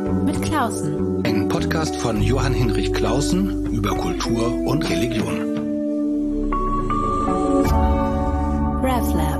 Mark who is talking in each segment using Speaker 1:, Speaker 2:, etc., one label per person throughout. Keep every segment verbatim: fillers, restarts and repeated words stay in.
Speaker 1: mit Klausen.
Speaker 2: Ein Podcast von Johann Hinrich Clausen über Kultur und Religion.
Speaker 1: RevLab.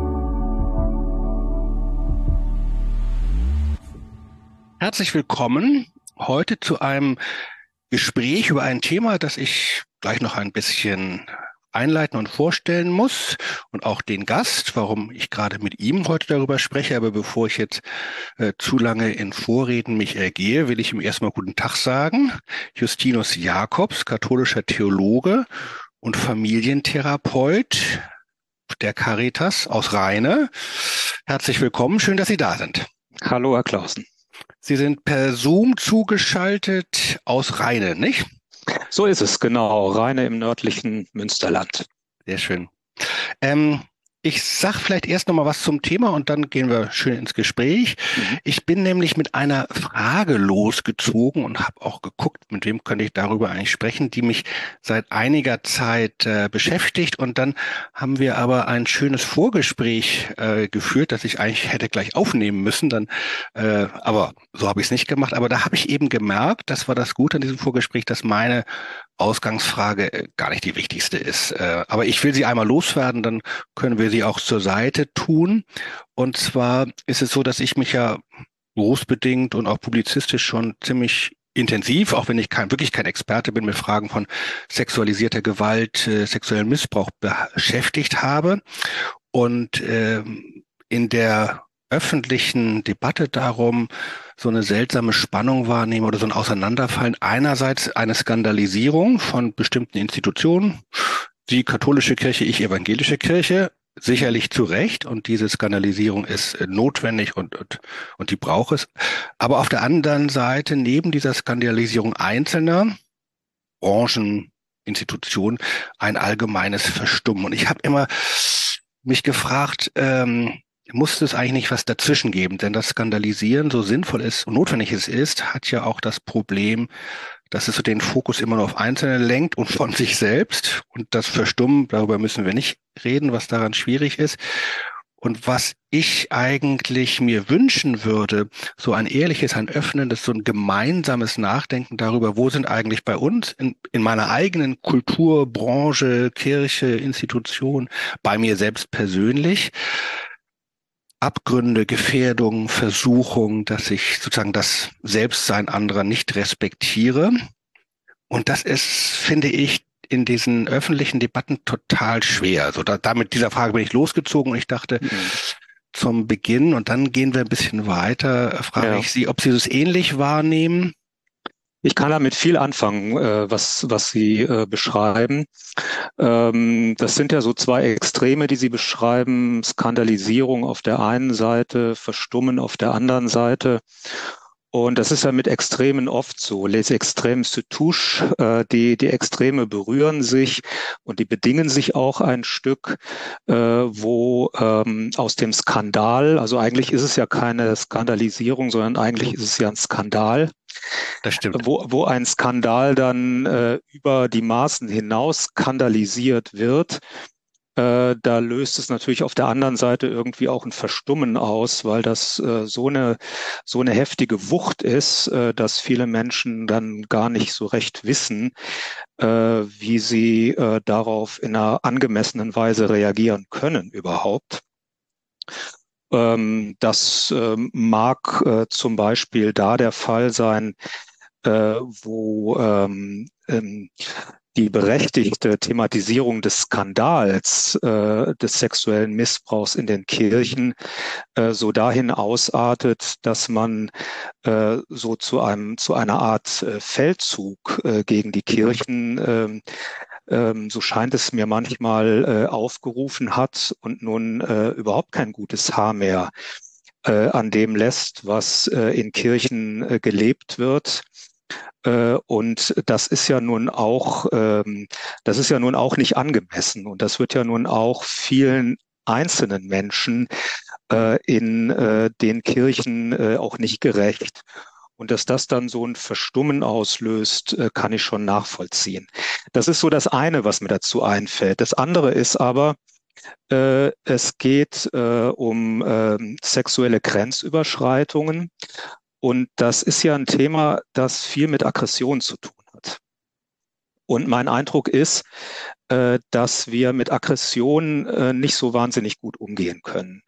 Speaker 2: Herzlich willkommen heute zu einem Gespräch über ein Thema, das ich gleich noch ein bisschen einleiten und vorstellen muss und auch den Gast, warum ich gerade mit ihm heute darüber spreche. Aber bevor ich jetzt äh, zu lange in Vorreden mich ergehe, will ich ihm erstmal guten Tag sagen. Justinus Jacobs, katholischer Theologe und Familientherapeut der Caritas aus Rheine. Herzlich willkommen, schön, dass Sie da sind.
Speaker 3: Hallo, Herr Clausen.
Speaker 2: Sie sind per Zoom zugeschaltet aus Rheine, nicht?
Speaker 3: So ist es, genau. Rheine im nördlichen Münsterland.
Speaker 2: Sehr schön. Ähm, ich sage vielleicht erst noch mal was zum Thema und dann gehen wir schön ins Gespräch. Mhm. Ich bin nämlich mit einer Frage losgezogen und habe auch geguckt, mit wem könnte ich darüber eigentlich sprechen, die mich seit einiger Zeit äh, beschäftigt. Und dann haben wir aber ein schönes Vorgespräch äh, geführt, das ich eigentlich hätte gleich aufnehmen müssen. Dann, äh, aber so habe ich es nicht gemacht. Aber da habe ich eben gemerkt, das war das Gute an diesem Vorgespräch, dass meine Ausgangsfrage gar nicht die wichtigste ist. Aber ich will sie einmal loswerden, dann können wir sie auch zur Seite tun. Und zwar ist es so, dass ich mich ja berufsbedingt und auch publizistisch schon ziemlich intensiv, auch wenn ich kein, wirklich kein Experte bin, mit Fragen von sexualisierter Gewalt, äh, sexuellem Missbrauch beschäftigt habe. Und äh, in der öffentlichen Debatte darum so eine seltsame Spannung wahrnehmen oder so ein Auseinanderfallen. Einerseits eine Skandalisierung von bestimmten Institutionen, die katholische Kirche, ich evangelische Kirche, sicherlich zu Recht, und diese Skandalisierung ist notwendig und, und, und die braucht es. Aber auf der anderen Seite, neben dieser Skandalisierung einzelner Branchen, Institutionen, ein allgemeines Verstummen. Und ich habe immer mich gefragt, ähm, muss es eigentlich nicht was dazwischen geben? Denn das Skandalisieren, so sinnvoll es und notwendig es ist, hat ja auch das Problem, dass es so den Fokus immer nur auf Einzelne lenkt und von sich selbst. Und das Verstummen, darüber müssen wir nicht reden, was daran schwierig ist. Und was ich eigentlich mir wünschen würde, so ein ehrliches, ein öffnendes, so ein gemeinsames Nachdenken darüber, wo sind eigentlich bei uns in, in meiner eigenen Kultur, Branche, Kirche, Institution, bei mir selbst persönlich, Abgründe, Gefährdungen, Versuchungen, dass ich sozusagen das Selbstsein anderer nicht respektiere. Und das ist, finde ich, in diesen öffentlichen Debatten total schwer. Also da, da mit dieser Frage bin ich losgezogen und ich dachte, mhm. zum Beginn, und dann gehen wir ein bisschen weiter, frage ja. ich Sie, ob Sie das ähnlich wahrnehmen.
Speaker 3: Ich kann damit viel anfangen, äh, was was Sie äh, beschreiben. Ähm, das sind ja so zwei Extreme, die Sie beschreiben: Skandalisierung auf der einen Seite, Verstummen auf der anderen Seite. Und das ist ja mit Extremen oft so. Les extrêmes se touchent, äh, die die Extreme berühren sich und die bedingen sich auch ein Stück, äh, wo ähm, aus dem Skandal, also eigentlich ist es ja keine Skandalisierung, sondern eigentlich ist es ja ein Skandal.
Speaker 2: Das stimmt.
Speaker 3: Wo, wo ein Skandal dann äh, über die Maßen hinaus skandalisiert wird, äh, da löst es natürlich auf der anderen Seite irgendwie auch ein Verstummen aus, weil das äh, so eine so eine heftige Wucht ist, äh, dass viele Menschen dann gar nicht so recht wissen, äh, wie sie äh, darauf in einer angemessenen Weise reagieren können überhaupt. Ähm, das äh, mag äh, zum Beispiel da der Fall sein, äh, wo ähm, ähm, die berechtigte Thematisierung des Skandals, äh, des sexuellen Missbrauchs in den Kirchen äh, so dahin ausartet, dass man äh, so zu einem zu einer Art äh, Feldzug äh, gegen die Kirchen äh, Ähm, so scheint es mir manchmal, äh, aufgerufen hat und nun äh, überhaupt kein gutes Haar mehr äh, an dem lässt, was äh, in Kirchen äh, gelebt wird. Äh, und das ist ja nun auch, ähm, das ist ja nun auch nicht angemessen. Und das wird ja nun auch vielen einzelnen Menschen äh, in äh, den Kirchen äh, auch nicht gerecht. Und dass das dann so ein Verstummen auslöst, kann ich schon nachvollziehen. Das ist so das eine, was mir dazu einfällt. Das andere ist aber, äh, es geht äh, um äh, sexuelle Grenzüberschreitungen. Und das ist ja ein Thema, das viel mit Aggression zu tun hat. Und mein Eindruck ist, äh, dass wir mit Aggression äh, nicht so wahnsinnig gut umgehen können.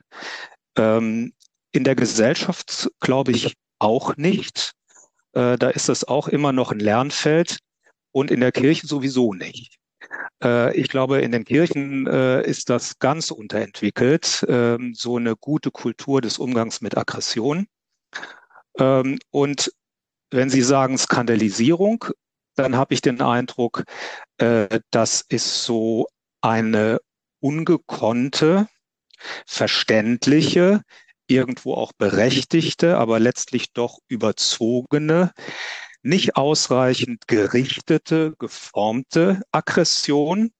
Speaker 3: Ähm, in der Gesellschaft glaube ich auch nicht. Äh, da ist es auch immer noch ein Lernfeld und in der Kirche sowieso nicht. Äh, ich glaube, in den Kirchen äh, ist das ganz unterentwickelt, äh, so eine gute Kultur des Umgangs mit Aggression. Ähm, und wenn Sie sagen Skandalisierung, dann habe ich den Eindruck, äh, das ist so eine ungekonnte, verständliche, irgendwo auch berechtigte, aber letztlich doch überzogene, nicht ausreichend gerichtete, geformte Aggression.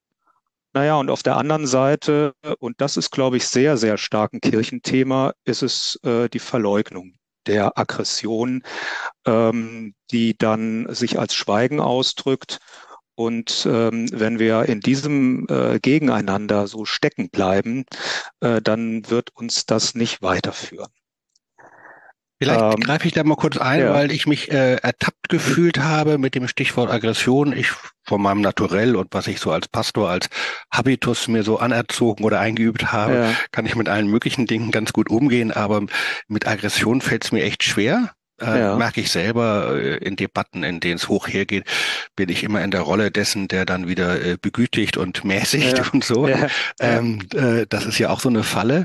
Speaker 3: Naja, und auf der anderen Seite, und das ist, glaube ich, sehr, sehr stark ein Kirchenthema, ist es äh, die Verleugnung der Aggression, ähm, die dann sich als Schweigen ausdrückt. Und ähm, wenn wir in diesem äh, Gegeneinander so stecken bleiben, äh, dann wird uns das nicht weiterführen.
Speaker 2: Vielleicht
Speaker 3: Ähm,
Speaker 2: greife ich da mal kurz ein,
Speaker 3: ja,
Speaker 2: weil ich mich äh, ertappt gefühlt habe mit dem Stichwort Aggression. Ich von meinem Naturell und was ich so als Pastor, als Habitus mir so anerzogen oder eingeübt habe,
Speaker 3: ja,
Speaker 2: kann ich mit allen möglichen Dingen ganz gut umgehen, aber mit Aggression fällt es mir echt schwer. Äh,
Speaker 3: ja,
Speaker 2: merke ich selber äh, in Debatten, in denen es hoch hergeht, bin ich immer in der Rolle dessen, der dann wieder äh, begütigt und
Speaker 3: ja,
Speaker 2: mäßigt und so.
Speaker 3: ja, ja,
Speaker 2: Ähm, äh, das ist ja auch so eine Falle.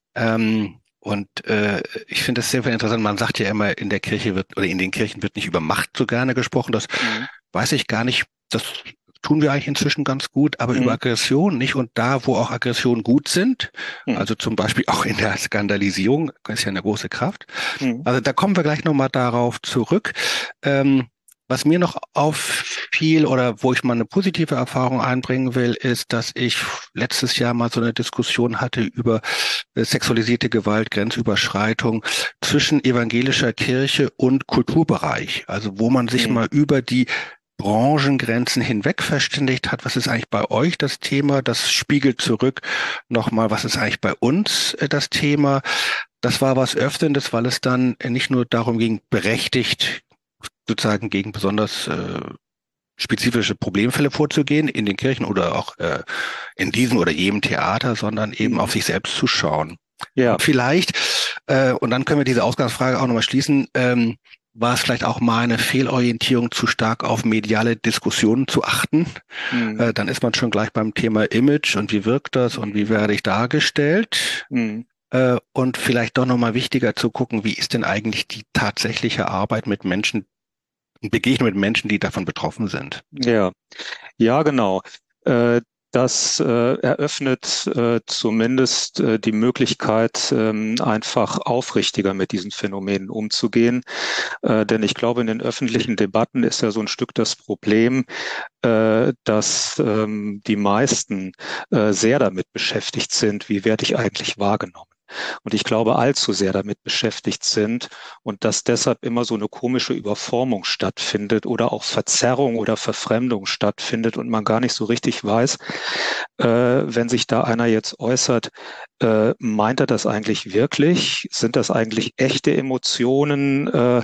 Speaker 2: Ähm, und äh, ich finde das sehr, sehr interessant. Man sagt ja immer, in der Kirche wird oder in den Kirchen wird nicht über Macht so gerne gesprochen. Das
Speaker 3: mhm,
Speaker 2: weiß ich gar nicht. Das tun wir eigentlich inzwischen ganz gut, aber über
Speaker 3: mhm,
Speaker 2: Aggression nicht. Und da, wo auch Aggressionen gut sind,
Speaker 3: mhm,
Speaker 2: also zum Beispiel auch in der Skandalisierung, ist ja eine große Kraft.
Speaker 3: mhm,
Speaker 2: Also da kommen wir gleich nochmal darauf zurück. Ähm, Was mir noch auffiel oder wo ich mal eine positive Erfahrung einbringen will, ist, dass ich letztes Jahr mal so eine Diskussion hatte über äh, sexualisierte Gewalt, Grenzüberschreitung zwischen evangelischer Kirche und Kulturbereich. Also wo man sich
Speaker 3: mhm,
Speaker 2: mal über die Branchengrenzen hinweg verständigt hat. Was ist eigentlich bei euch das Thema? Das spiegelt zurück nochmal, was ist eigentlich bei uns äh, das Thema? Das war was Öffnendes, weil es dann nicht nur darum ging, berechtigt sozusagen gegen besonders äh, spezifische Problemfälle vorzugehen in den Kirchen oder auch äh, in diesem oder jedem Theater, sondern eben auf
Speaker 3: mhm,
Speaker 2: sich selbst zu schauen.
Speaker 3: ja,
Speaker 2: Und vielleicht, äh, und dann können wir diese Ausgangsfrage auch nochmal schließen, ähm, war es vielleicht auch mal eine Fehlorientierung, zu stark auf mediale Diskussionen zu achten?
Speaker 3: mhm,
Speaker 2: Äh, dann ist man schon gleich beim Thema Image und wie wirkt das und wie werde ich dargestellt?
Speaker 3: mhm,
Speaker 2: Äh, und vielleicht doch nochmal wichtiger zu gucken, wie ist denn eigentlich die tatsächliche Arbeit mit Menschen, Begegnung mit Menschen, die davon betroffen sind?
Speaker 3: ja, ja, genau. Äh, Das äh, eröffnet äh, zumindest äh, die Möglichkeit, ähm, einfach aufrichtiger mit diesen Phänomenen umzugehen. Äh, denn ich glaube, in den öffentlichen Debatten ist ja so ein Stück das Problem, äh, dass ähm, die meisten äh, sehr damit beschäftigt sind, wie werde ich eigentlich wahrgenommen. Und ich glaube, allzu sehr damit beschäftigt sind und dass deshalb immer so eine komische Überformung stattfindet oder auch Verzerrung oder Verfremdung stattfindet und man gar nicht so richtig weiß, äh, wenn sich da einer jetzt äußert, äh, meint er das eigentlich wirklich? Sind das eigentlich echte Emotionen, äh,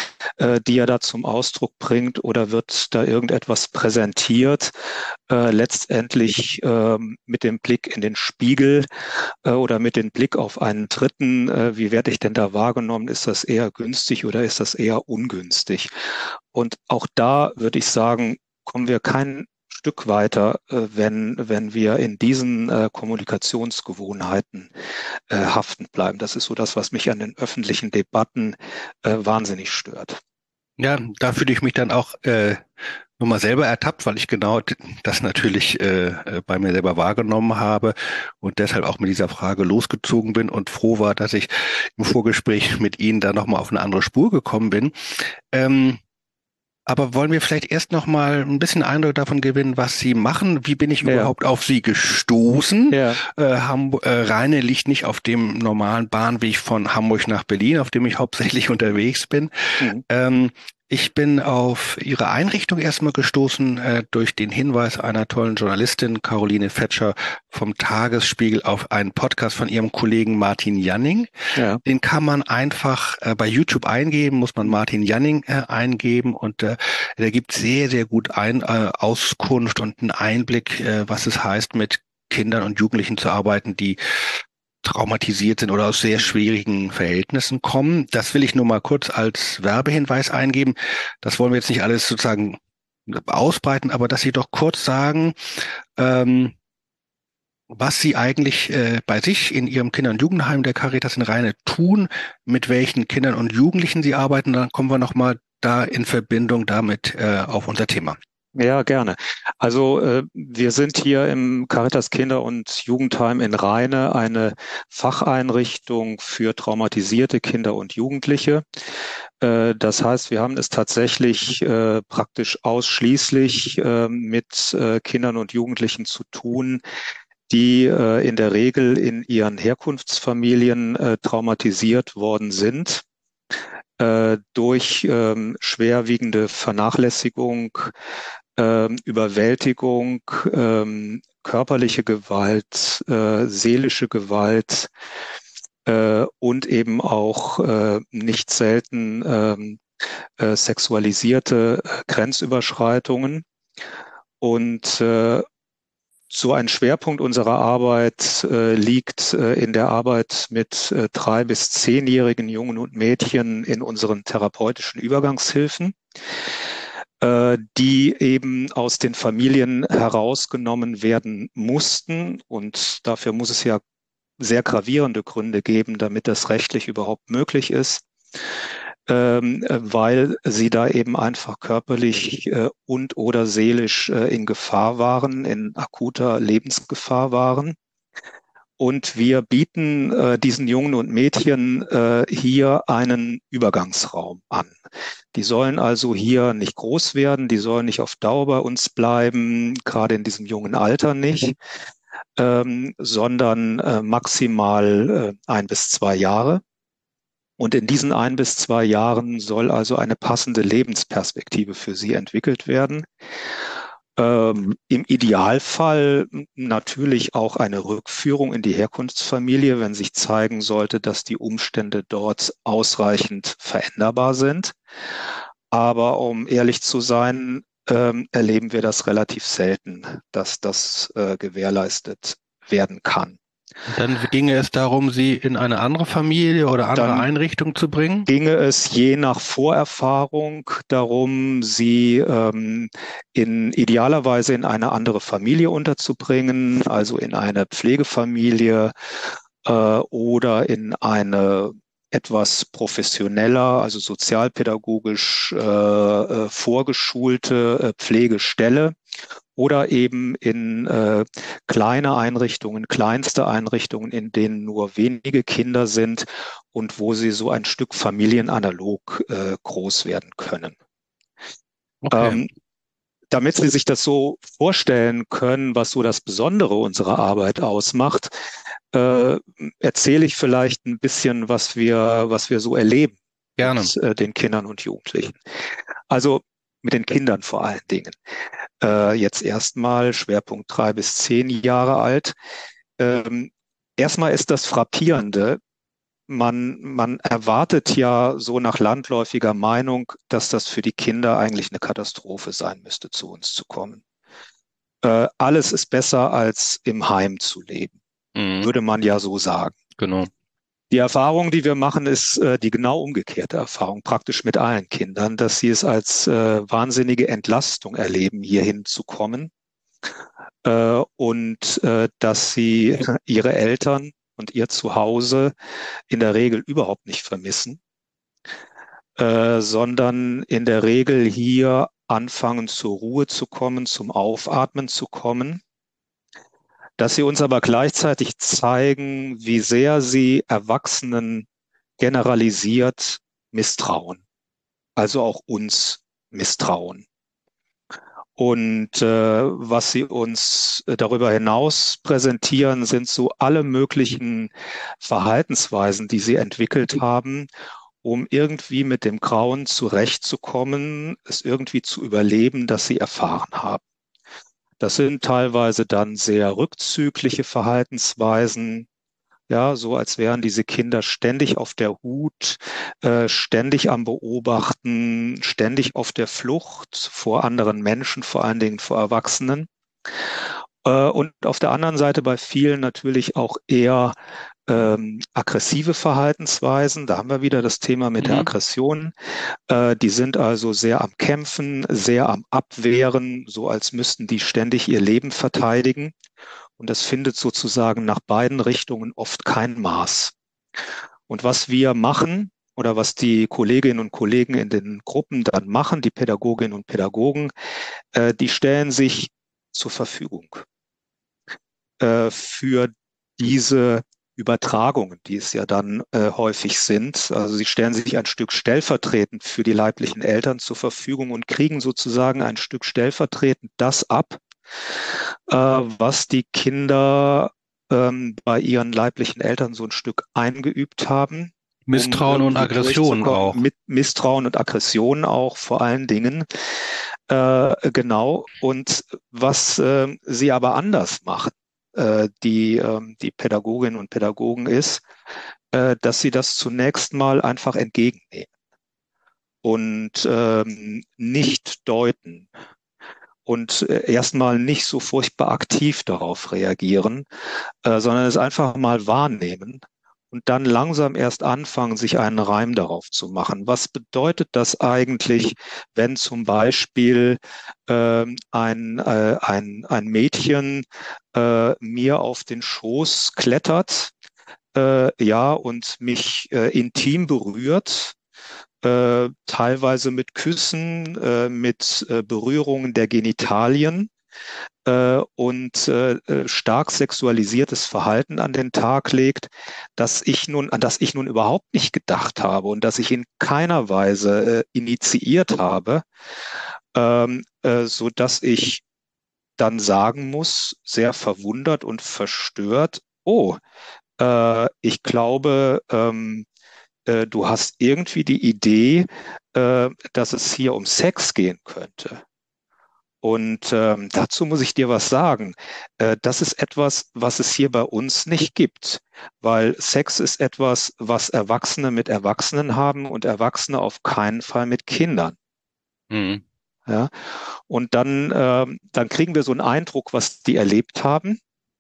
Speaker 3: äh, die er da zum Ausdruck bringt, oder wird da irgendetwas präsentiert, äh, letztendlich äh, mit dem Blick in den Spiegel äh, oder mit dem Blick auf einen Dritten? Äh, wie werde ich denn da wahrgenommen? Ist das eher günstig oder ist das eher ungünstig? Und auch da würde ich sagen, kommen wir kein Stück weiter, äh, wenn, wenn wir in diesen äh, Kommunikationsgewohnheiten äh, haften bleiben. Das ist so das, was mich an den öffentlichen Debatten äh, wahnsinnig stört.
Speaker 2: Ja, da fühle ich mich dann auch äh, nochmal selber ertappt, weil ich genau d- das natürlich äh, äh, bei mir selber wahrgenommen habe und deshalb auch mit dieser Frage losgezogen bin und froh war, dass ich im Vorgespräch mit Ihnen da nochmal auf eine andere Spur gekommen bin. Ähm, aber wollen wir vielleicht erst nochmal ein bisschen Eindruck davon gewinnen, was Sie machen? Wie bin ich
Speaker 3: Ja,
Speaker 2: überhaupt auf Sie gestoßen?
Speaker 3: ja,
Speaker 2: Äh, Hamburg, äh, Rheine liegt nicht auf dem normalen Bahnweg von Hamburg nach Berlin, auf dem ich hauptsächlich unterwegs bin.
Speaker 3: mhm,
Speaker 2: Ähm, Ich bin auf Ihre Einrichtung erstmal gestoßen äh, durch den Hinweis einer tollen Journalistin, Caroline Fetscher vom Tagesspiegel, auf einen Podcast von ihrem Kollegen Martin Janning.
Speaker 3: Ja.
Speaker 2: Den kann man einfach äh, bei YouTube eingeben, muss man Martin Janning äh, eingeben und äh, der gibt sehr, sehr gut ein, äh, Auskunft und einen Einblick, äh, was es heißt, mit Kindern und Jugendlichen zu arbeiten, die traumatisiert sind oder aus sehr schwierigen Verhältnissen kommen. Das will ich nur mal kurz als Werbehinweis eingeben. Das wollen wir jetzt nicht alles sozusagen ausbreiten, aber dass Sie doch kurz sagen, ähm, was Sie eigentlich äh, bei sich in Ihrem Kinder- und Jugendheim der Caritas in Rheine tun, mit welchen Kindern und Jugendlichen Sie arbeiten. Dann kommen wir nochmal da in Verbindung damit äh, auf unser Thema.
Speaker 3: Ja, gerne. Also äh, wir sind hier im Caritas Kinder- und Jugendheim in Rheine eine Facheinrichtung für traumatisierte Kinder und Jugendliche. Äh, das heißt, wir haben es tatsächlich äh, praktisch ausschließlich äh, mit äh, Kindern und Jugendlichen zu tun, die äh, in der Regel in ihren Herkunftsfamilien äh, traumatisiert worden sind äh, durch ähm, schwerwiegende Vernachlässigung, ähm, Überwältigung, ähm, körperliche Gewalt, äh, seelische Gewalt äh, und eben auch äh, nicht selten ähm, äh, sexualisierte äh, Grenzüberschreitungen. Und äh, so ein Schwerpunkt unserer Arbeit äh, liegt äh, in der Arbeit mit äh, drei- bis zehnjährigen Jungen und Mädchen in unseren therapeutischen Übergangshilfen, äh, die eben aus den Familien herausgenommen werden mussten. Und dafür muss es ja sehr gravierende Gründe geben, damit das rechtlich überhaupt möglich ist, ähm, weil sie da eben einfach körperlich äh, und oder seelisch äh, in Gefahr waren, in akuter Lebensgefahr waren. Und wir bieten äh, diesen Jungen und Mädchen äh, hier einen Übergangsraum an. Die sollen also hier nicht groß werden, die sollen nicht auf Dauer bei uns bleiben, gerade in diesem jungen Alter nicht, ähm, sondern äh, maximal äh, ein bis zwei Jahre. Und in diesen ein bis zwei Jahren soll also eine passende Lebensperspektive für sie entwickelt werden. Ähm, im Idealfall natürlich auch eine Rückführung in die Herkunftsfamilie, wenn sich zeigen sollte, dass die Umstände dort ausreichend veränderbar sind. Aber um ehrlich zu sein, ähm, erleben wir das relativ selten, dass das äh, gewährleistet werden kann.
Speaker 2: Und dann ginge es darum, Sie in eine andere Familie oder andere
Speaker 3: Dann
Speaker 2: Einrichtung zu bringen?
Speaker 3: ginge es je nach Vorerfahrung darum, sie ähm, in idealerweise in eine andere Familie unterzubringen, also in eine Pflegefamilie äh, oder in eine etwas professioneller, also sozialpädagogisch äh, äh, vorgeschulte äh, Pflegestelle oder eben in äh, kleine Einrichtungen, kleinste Einrichtungen, in denen nur wenige Kinder sind und wo sie so ein Stück familienanalog äh, groß werden können.
Speaker 2: Okay.
Speaker 3: Ähm, damit Sie sich das so vorstellen können, was so das Besondere unserer Arbeit ausmacht, äh, erzähle ich vielleicht ein bisschen, was wir, was wir so erleben
Speaker 2: Gerne.
Speaker 3: mit äh, den Kindern und Jugendlichen. Also mit den Kindern vor allen Dingen. Äh, jetzt erstmal Schwerpunkt drei bis zehn Jahre alt. Ähm, erstmal ist das Frappierende. Man, man erwartet ja so nach landläufiger Meinung, dass das für die Kinder eigentlich eine Katastrophe sein müsste, zu uns zu kommen. Äh, alles ist besser, als im Heim zu leben,
Speaker 2: Mhm.
Speaker 3: würde man ja so sagen.
Speaker 2: Genau.
Speaker 3: Die Erfahrung, die wir machen, ist äh, die genau umgekehrte Erfahrung, praktisch mit allen Kindern, dass sie es als äh, wahnsinnige Entlastung erleben, hierhin zu kommen äh, und äh, dass sie ihre Eltern und ihr Zuhause in der Regel überhaupt nicht vermissen, äh, sondern in der Regel hier anfangen zur Ruhe zu kommen, zum Aufatmen zu kommen, dass sie uns aber gleichzeitig zeigen, wie sehr sie Erwachsenen generalisiert misstrauen, also auch uns misstrauen. Und äh, was sie uns darüber hinaus präsentieren, sind so alle möglichen Verhaltensweisen, die sie entwickelt haben, um irgendwie mit dem Grauen zurechtzukommen, es irgendwie zu überleben, das sie erfahren haben. Das sind teilweise dann sehr rückzügliche Verhaltensweisen, ja, so als wären diese Kinder ständig auf der Hut, äh, ständig am Beobachten, ständig auf der Flucht vor anderen Menschen, vor allen Dingen vor Erwachsenen. Äh, und auf der anderen Seite bei vielen natürlich auch eher ähm, aggressive Verhaltensweisen. Da haben wir wieder das Thema mit der
Speaker 2: Mhm.
Speaker 3: Aggression. Äh, die sind also sehr am Kämpfen, sehr am Abwehren, so als müssten die ständig ihr Leben verteidigen. Und das findet sozusagen nach beiden Richtungen oft kein Maß. Und was wir machen oder was die Kolleginnen und Kollegen in den Gruppen dann machen, die Pädagoginnen und Pädagogen, äh, die stellen sich zur Verfügung äh, für diese Übertragungen, die es ja dann äh, häufig sind. Also sie stellen sich ein Stück stellvertretend für die leiblichen Eltern zur Verfügung und kriegen sozusagen ein Stück stellvertretend das ab, äh, was die Kinder ähm, bei ihren leiblichen Eltern so ein Stück eingeübt haben, um
Speaker 2: Misstrauen und
Speaker 3: irgendwie
Speaker 2: Aggression
Speaker 3: durchzukommen,
Speaker 2: auch.
Speaker 3: mit Misstrauen und Aggression auch vor allen Dingen. Äh, genau. Und was äh, sie aber anders machen, äh, die, äh, die Pädagoginnen und Pädagogen, ist, äh, dass sie das zunächst mal einfach entgegennehmen und ähm, nicht deuten und äh, erstmal nicht so furchtbar aktiv darauf reagieren, äh, sondern es einfach mal wahrnehmen und dann langsam erst anfangen, sich einen Reim darauf zu machen. Was bedeutet das eigentlich, wenn zum Beispiel ähm, ein, äh, ein, ein Mädchen äh, mir auf den Schoß klettert, äh, ja, und mich äh, intim berührt, äh, teilweise mit Küssen, äh, mit äh, Berührungen der Genitalien äh, und äh, äh, stark sexualisiertes Verhalten an den Tag legt, dass ich nun, an das ich nun überhaupt nicht gedacht habe und dass ich in keiner Weise äh, initiiert habe, ähm, äh, so dass ich dann sagen muss, sehr verwundert und verstört, oh, äh, ich glaube, ähm, äh, du hast irgendwie die Idee, äh, dass es hier um Sex gehen könnte. Und ähm, dazu muss ich dir was sagen. Äh, das ist etwas, was es hier bei uns nicht gibt, weil Sex ist etwas, was Erwachsene mit Erwachsenen haben und Erwachsene auf keinen Fall mit Kindern.
Speaker 2: Mhm.
Speaker 3: Ja? Und dann, ähm, dann kriegen wir so einen Eindruck, was die erlebt haben.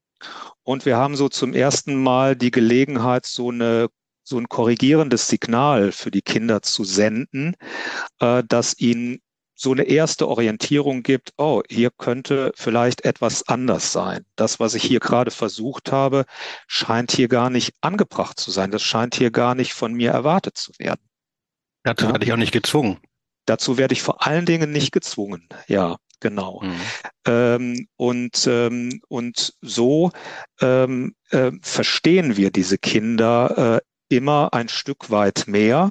Speaker 3: Und wir haben so zum ersten Mal die Gelegenheit, so eine so ein korrigierendes Signal für die Kinder zu senden, äh, das ihnen so eine erste Orientierung gibt, oh, hier könnte vielleicht etwas anders sein. Das, was ich hier gerade versucht habe, scheint hier gar nicht angebracht zu sein. Das scheint hier gar nicht von mir erwartet zu werden.
Speaker 2: Dazu
Speaker 3: Ja?
Speaker 2: werde ich auch nicht gezwungen.
Speaker 3: Dazu werde ich vor allen Dingen nicht gezwungen. Ja, genau.
Speaker 2: Mhm.
Speaker 3: Ähm, und, ähm, und so ähm, äh, verstehen wir diese Kinder äh, immer ein Stück weit mehr.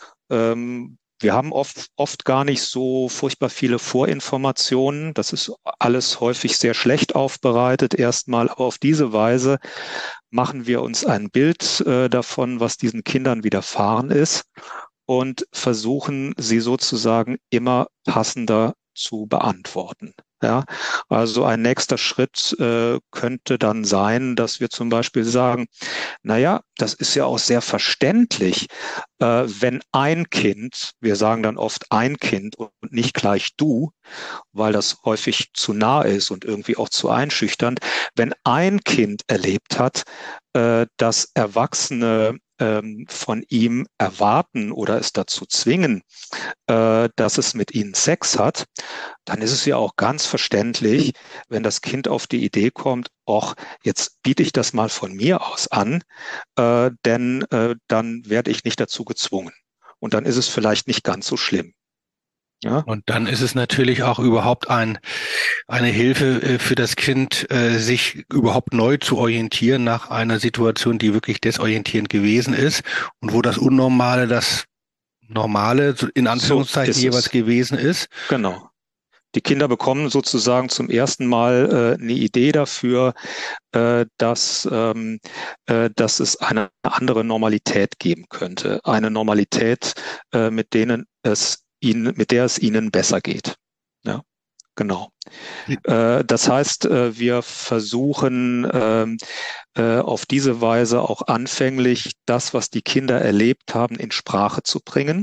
Speaker 3: Ähm, wir haben oft, oft gar nicht so furchtbar viele Vorinformationen. Das ist alles häufig sehr schlecht aufbereitet erstmal. Aber auf diese Weise machen wir uns ein Bild äh, davon, was diesen Kindern widerfahren ist und versuchen sie sozusagen immer passender zu beantworten. Ja, also ein nächster Schritt äh, könnte dann sein, dass wir zum Beispiel sagen, naja, das ist ja auch sehr verständlich, äh, wenn ein Kind, wir sagen dann oft ein Kind und nicht gleich du, weil das häufig zu nah ist und irgendwie auch zu einschüchternd, wenn ein Kind erlebt hat, äh, dass Erwachsene ähm, von ihm erwarten oder es dazu zwingen, äh, dass es mit ihnen Sex hat, dann ist es ja auch ganz verständlich, wenn das Kind auf die Idee kommt, ach, jetzt biete ich das mal von mir aus an, äh, denn äh, dann werde ich nicht dazu gezwungen. Und dann ist es vielleicht nicht ganz so schlimm. Ja,
Speaker 2: Und dann ist es natürlich auch überhaupt ein, eine Hilfe äh, für das Kind, äh, sich überhaupt neu zu orientieren nach einer Situation, die wirklich desorientierend gewesen ist und wo das Unnormale das Normale so in
Speaker 3: so
Speaker 2: Anführungszeichen
Speaker 3: ist
Speaker 2: jeweils
Speaker 3: es.
Speaker 2: gewesen ist.
Speaker 3: Genau. Die Kinder bekommen sozusagen zum ersten Mal äh, eine Idee dafür, äh, dass, ähm, äh, dass es eine andere Normalität geben könnte. Eine Normalität, äh, mit denen es ihnen, mit der es ihnen besser geht. Ja, genau. Äh, das heißt, äh, wir versuchen ähm, äh, auf diese Weise auch anfänglich das, was die Kinder erlebt haben, in Sprache zu bringen.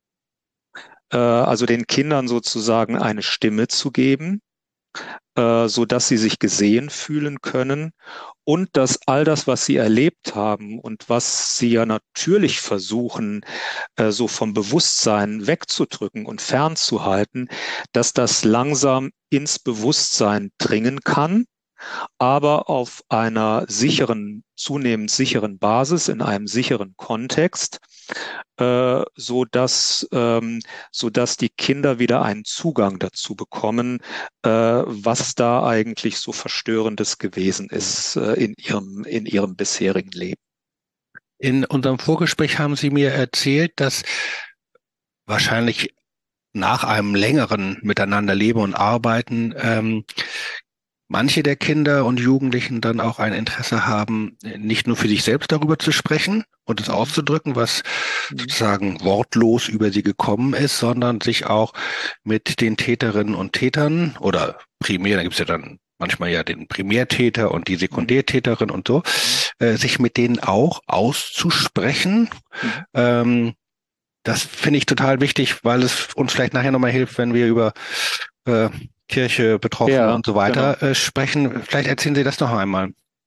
Speaker 3: Äh, also den Kindern sozusagen eine Stimme zu geben, äh, so dass sie sich gesehen fühlen können und dass all das, was sie erlebt haben und was sie ja natürlich versuchen, äh, so vom Bewusstsein wegzudrücken und fernzuhalten, dass das langsam ins Bewusstsein dringen kann, aber auf einer sicheren, zunehmend sicheren Basis, in einem sicheren Kontext, äh, so dass, ähm, so dass die Kinder wieder einen Zugang dazu bekommen, äh, was da eigentlich so Verstörendes gewesen ist, äh, in ihrem, in ihrem bisherigen Leben.
Speaker 2: In unserem Vorgespräch haben Sie mir erzählt, dass wahrscheinlich nach einem längeren Miteinanderleben und Arbeiten ähm, manche der Kinder und Jugendlichen dann auch ein Interesse haben, nicht nur für sich selbst darüber zu sprechen und es auszudrücken, was sozusagen wortlos über sie gekommen ist, sondern sich auch mit den Täterinnen und Tätern oder primär, da gibt es ja dann manchmal ja den Primärtäter und die Sekundärtäterin und so, äh, sich mit denen auch auszusprechen.
Speaker 3: Mhm.
Speaker 2: Ähm, das finde ich total wichtig, weil es uns vielleicht nachher nochmal hilft, wenn wir über äh, Kirche, Betroffene
Speaker 3: Ja,
Speaker 2: und so weiter
Speaker 3: genau.
Speaker 2: äh, sprechen. Vielleicht erzählen Sie das noch einmal.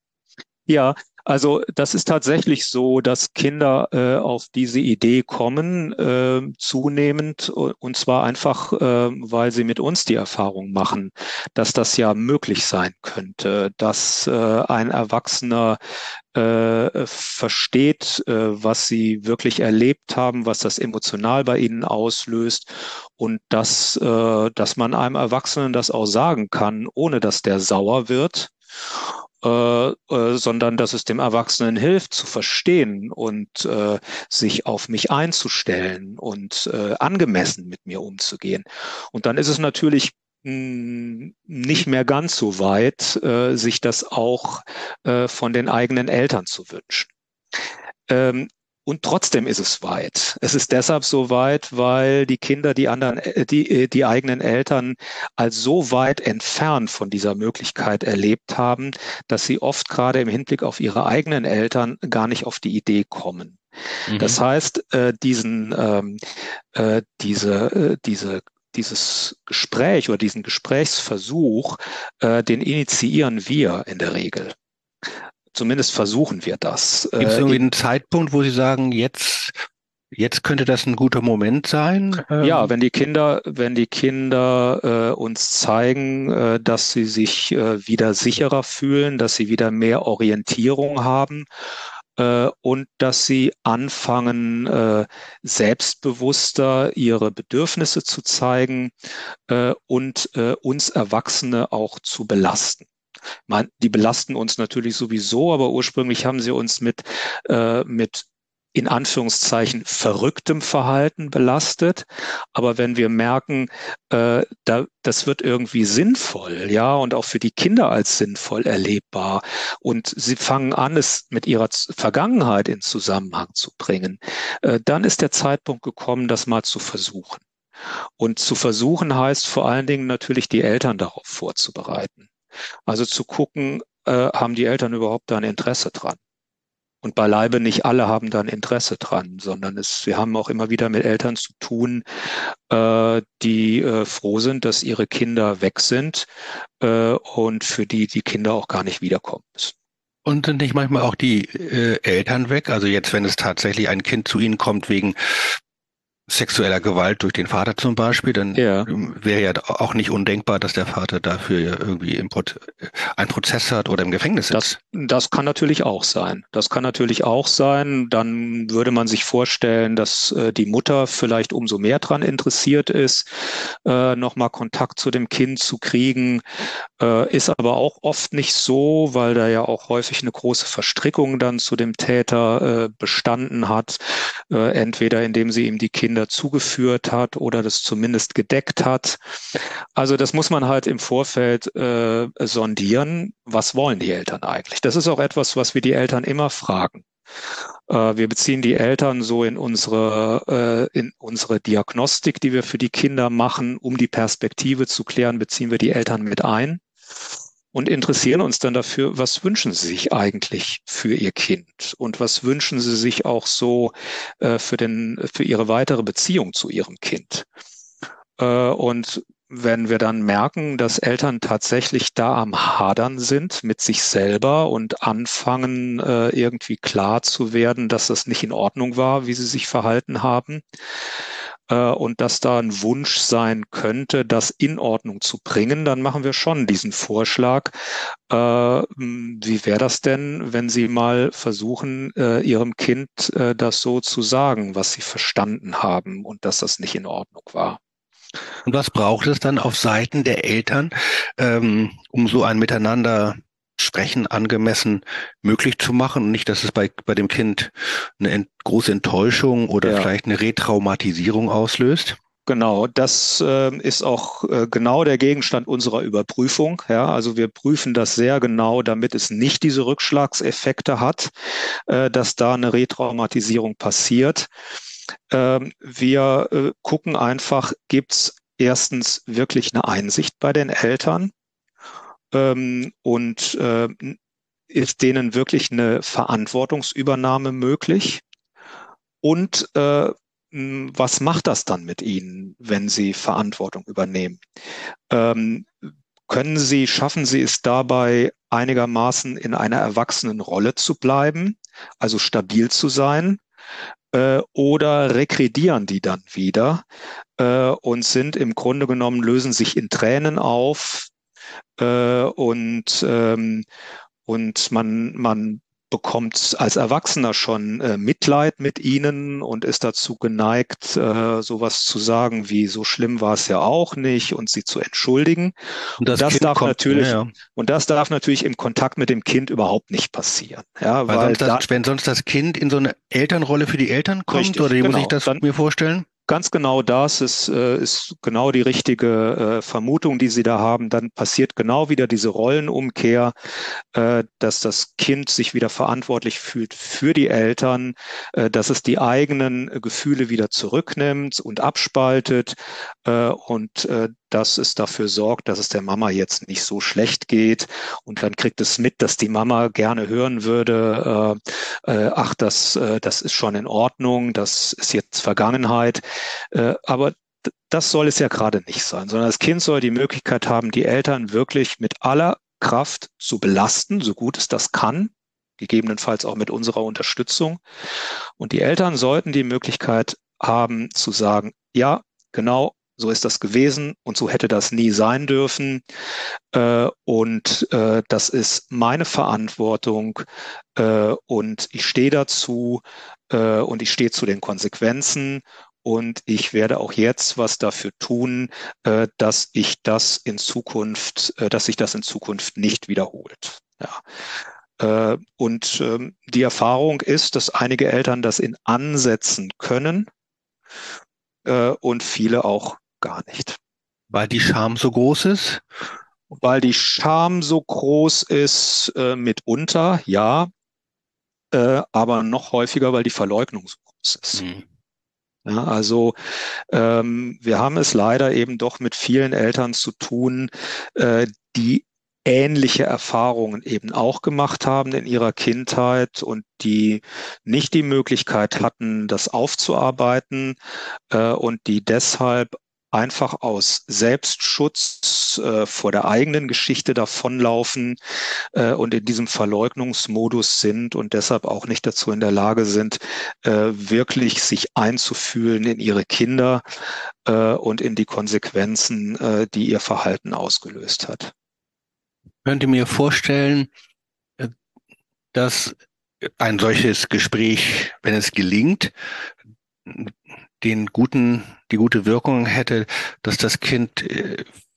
Speaker 3: Ja, also das ist tatsächlich so, dass Kinder äh, auf diese Idee kommen, äh, zunehmend, und zwar einfach, äh, weil sie mit uns die Erfahrung machen, dass das ja möglich sein könnte, dass äh, ein Erwachsener äh, versteht, äh, was sie wirklich erlebt haben, was das emotional bei ihnen auslöst und dass, äh, dass man einem Erwachsenen das auch sagen kann, ohne dass der sauer wird. Äh, äh, sondern dass es dem Erwachsenen hilft zu verstehen und äh, sich auf mich einzustellen und äh, angemessen mit mir umzugehen. Und dann ist es natürlich mh, nicht mehr ganz so weit, äh, sich das auch äh, von den eigenen Eltern zu wünschen. Ähm, und trotzdem ist es weit. Es ist deshalb so weit, weil die Kinder die anderen, äh, die, äh, die eigenen Eltern als so weit entfernt von dieser Möglichkeit erlebt haben, dass sie oft gerade im Hinblick auf ihre eigenen Eltern gar nicht auf die Idee kommen.
Speaker 2: Mhm.
Speaker 3: Das heißt, äh, diesen, ähm, äh, diese, äh, diese dieses Gespräch oder diesen Gesprächsversuch, äh, den initiieren wir in der Regel. Zumindest versuchen wir das.
Speaker 2: Gibt es
Speaker 3: Äh,
Speaker 2: irgendwie
Speaker 3: in,
Speaker 2: einen Zeitpunkt, wo Sie sagen, jetzt, jetzt könnte das ein guter Moment sein?
Speaker 3: Ja,
Speaker 2: Ähm,
Speaker 3: wenn die Kinder, wenn die Kinder äh, uns zeigen, äh, dass sie sich äh, wieder sicherer fühlen, dass sie wieder mehr Orientierung haben äh, und dass sie anfangen, äh, selbstbewusster ihre Bedürfnisse zu zeigen äh, und äh, uns Erwachsene auch zu belasten. Man, die belasten uns natürlich sowieso, aber ursprünglich haben sie uns mit, äh, mit in Anführungszeichen verrücktem Verhalten belastet. Aber wenn wir merken, äh, da, das wird irgendwie sinnvoll, ja, und auch für die Kinder als sinnvoll erlebbar, und sie fangen an, es mit ihrer Z- Vergangenheit in Zusammenhang zu bringen, äh, dann ist der Zeitpunkt gekommen, das mal zu versuchen. Und zu versuchen heißt vor allen Dingen natürlich, die Eltern darauf vorzubereiten. Also zu gucken, äh, haben die Eltern überhaupt da ein Interesse dran? Und beileibe nicht alle haben da ein Interesse dran, sondern es, wir haben auch immer wieder mit Eltern zu tun, äh, die äh, froh sind, dass ihre Kinder weg sind äh, und für die die Kinder auch gar nicht wiederkommen müssen.
Speaker 2: und sind nicht manchmal auch die äh, Eltern weg? Also jetzt, wenn es tatsächlich ein Kind zu Ihnen kommt wegen sexueller Gewalt durch den Vater zum Beispiel, dann
Speaker 3: Ja.
Speaker 2: ähm, wäre ja auch nicht undenkbar, dass der Vater dafür ja irgendwie im Pro einen Prozess hat oder im Gefängnis
Speaker 3: Das,
Speaker 2: sitzt.
Speaker 3: das kann natürlich auch sein. Das kann natürlich auch sein. Dann würde man sich vorstellen, dass äh, die Mutter vielleicht umso mehr dran interessiert ist, äh, nochmal Kontakt zu dem Kind zu kriegen. Äh, ist aber auch oft nicht so, weil da ja auch häufig eine große Verstrickung dann zu dem Täter äh, bestanden hat. äh, entweder indem sie ihm die Kinder zugeführt hat oder das zumindest gedeckt hat. Also das muss man halt im Vorfeld äh, sondieren. Was wollen die Eltern eigentlich? Das ist auch etwas, was wir die Eltern immer fragen. Äh, wir beziehen die Eltern so in unsere, äh, in unsere Diagnostik, die wir für die Kinder machen, um die Perspektive zu klären, beziehen wir die Eltern mit ein und interessieren uns dann dafür, was wünschen sie sich eigentlich für ihr Kind und was wünschen sie sich auch so äh, für den, für ihre weitere Beziehung zu ihrem Kind. Äh, und wenn wir dann merken, dass Eltern tatsächlich da am Hadern sind mit sich selber und anfangen, äh, irgendwie klar zu werden, dass das nicht in Ordnung war, wie sie sich verhalten haben, äh, und dass da ein Wunsch sein könnte, das in Ordnung zu bringen, dann machen wir schon diesen Vorschlag. Äh, wie wäre das denn, wenn Sie mal versuchen, äh, Ihrem Kind äh, das so zu sagen, was Sie verstanden haben und dass das nicht in Ordnung war?
Speaker 2: Und was braucht es dann auf Seiten der Eltern, ähm, um so ein Miteinander sprechen angemessen möglich zu machen und nicht, dass es bei, bei dem Kind eine ent große Enttäuschung oder
Speaker 3: Ja.
Speaker 2: vielleicht eine Retraumatisierung auslöst?
Speaker 3: Genau, das äh, ist auch äh, genau der Gegenstand unserer Überprüfung. Ja, also wir prüfen das sehr genau, damit es nicht diese Rückschlagseffekte hat, äh, dass da eine Retraumatisierung passiert. Ähm, wir äh, gucken einfach, gibt es erstens wirklich eine Einsicht bei den Eltern ähm, und äh, ist denen wirklich eine Verantwortungsübernahme möglich? Und äh, was macht das dann mit Ihnen, wenn Sie Verantwortung übernehmen? Ähm, können Sie, schaffen Sie es dabei, einigermaßen in einer erwachsenen Rolle zu bleiben, also stabil zu sein? Äh, oder regredieren die dann wieder äh, und sind im Grunde genommen, lösen sich in Tränen auf äh, und, ähm, und man, man bekommt als Erwachsener schon äh, Mitleid mit ihnen und ist dazu geneigt, äh, sowas zu sagen wie, so schlimm war es ja auch nicht und sie zu entschuldigen.
Speaker 2: Und
Speaker 3: Und
Speaker 2: das
Speaker 3: das
Speaker 2: Kind
Speaker 3: darf
Speaker 2: kommt, ja,
Speaker 3: natürlich,
Speaker 2: ja.
Speaker 3: und das darf natürlich im Kontakt mit dem Kind überhaupt nicht passieren. Ja,
Speaker 2: Weil
Speaker 3: weil
Speaker 2: sonst das,
Speaker 3: dann,
Speaker 2: wenn sonst das Kind in so eine Elternrolle für die Eltern kommt, oder
Speaker 3: richtig,
Speaker 2: wie muss ich
Speaker 3: genau,
Speaker 2: das
Speaker 3: dann
Speaker 2: mir vorstellen?
Speaker 3: ganz genau das ist, äh, ist genau die richtige äh, Vermutung, die Sie da haben. Dann passiert genau wieder diese Rollenumkehr, äh, dass das Kind sich wieder verantwortlich fühlt für die Eltern, äh, dass es die eigenen äh, Gefühle wieder zurücknimmt und abspaltet äh, und äh, dass es dafür sorgt, dass es der Mama jetzt nicht so schlecht geht. Und dann kriegt es mit, dass die Mama gerne hören würde, äh, äh, ach, das, äh, das ist schon in Ordnung, das ist jetzt Vergangenheit. Äh, aber das soll es ja gerade nicht sein, sondern das Kind soll die Möglichkeit haben, die Eltern wirklich mit aller Kraft zu belasten, so gut es das kann, gegebenenfalls auch mit unserer Unterstützung. Und die Eltern sollten die Möglichkeit haben zu sagen, ja, genau, so ist das gewesen und so hätte das nie sein dürfen. Äh, und äh, das ist meine Verantwortung äh, und ich stehe dazu äh, und ich stehe zu den Konsequenzen. Und ich werde auch jetzt was dafür tun, äh, dass ich das in Zukunft, äh, dass sich das in Zukunft nicht wiederholt. Ja. Äh, und ähm, die Erfahrung ist, dass einige Eltern das in Ansätzen können äh, und viele auch gar nicht.
Speaker 2: Weil die Scham so groß ist?
Speaker 3: Weil die Scham so groß ist, äh, mitunter, ja, äh, aber noch häufiger, weil die Verleugnung so groß ist.
Speaker 2: Hm.
Speaker 3: Ja, also ähm, wir haben es leider eben doch mit vielen Eltern zu tun, äh, die ähnliche Erfahrungen eben auch gemacht haben in ihrer Kindheit und die nicht die Möglichkeit hatten, das aufzuarbeiten äh, und die deshalb einfach aus Selbstschutz äh, vor der eigenen Geschichte davonlaufen äh, und in diesem Verleugnungsmodus sind und deshalb auch nicht dazu in der Lage sind, äh, wirklich sich einzufühlen in ihre Kinder äh, und in die Konsequenzen, äh, die ihr Verhalten ausgelöst hat.
Speaker 2: Ich könnte mir vorstellen, äh, dass ein solches Gespräch, wenn es gelingt, den guten, die gute Wirkung hätte, dass das Kind äh,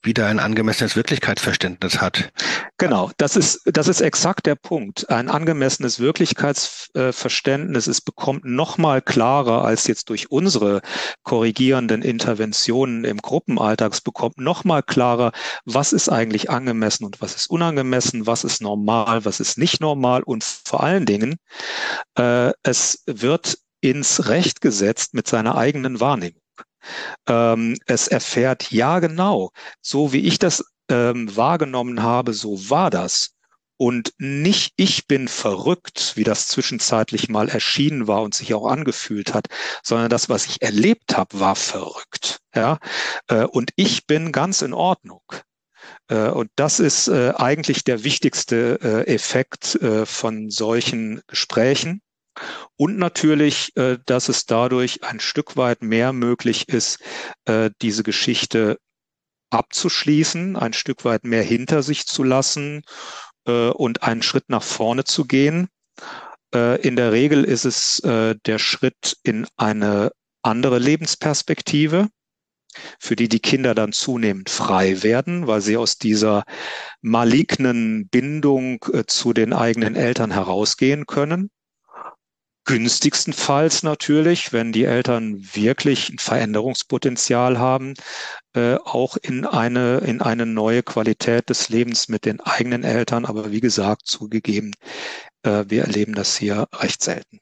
Speaker 2: wieder ein angemessenes Wirklichkeitsverständnis hat.
Speaker 3: Genau, das ist, das ist exakt der Punkt. Ein angemessenes Wirklichkeitsverständnis, es bekommt noch mal klarer als jetzt durch unsere korrigierenden Interventionen im Gruppenalltag, es bekommt noch mal klarer, was ist eigentlich angemessen und was ist unangemessen, was ist normal, was ist nicht normal und vor allen Dingen, äh, es wird ins Recht gesetzt mit seiner eigenen Wahrnehmung. Ähm, es erfährt, ja genau, so wie ich das ähm, wahrgenommen habe, so war das. Und nicht ich bin verrückt, wie das zwischenzeitlich mal erschienen war und sich auch angefühlt hat, sondern das, was ich erlebt habe, war verrückt. Ja? Äh, und ich bin ganz in Ordnung. Äh, und das ist äh, eigentlich der wichtigste äh, Effekt äh, von solchen Gesprächen. Und natürlich, äh, dass es dadurch ein Stück weit mehr möglich ist, äh, diese Geschichte abzuschließen, ein Stück weit mehr hinter sich zu lassen äh, und einen Schritt nach vorne zu gehen. Äh, in der Regel ist es äh, der Schritt in eine andere Lebensperspektive, für die die Kinder dann zunehmend frei werden, weil sie aus dieser malignen Bindung äh, zu den eigenen Eltern herausgehen können. Günstigstenfalls natürlich, wenn die Eltern wirklich ein Veränderungspotenzial haben, äh, auch in eine, in eine neue Qualität des Lebens mit den eigenen Eltern. Aber wie gesagt, zugegeben, äh, wir erleben das hier recht selten.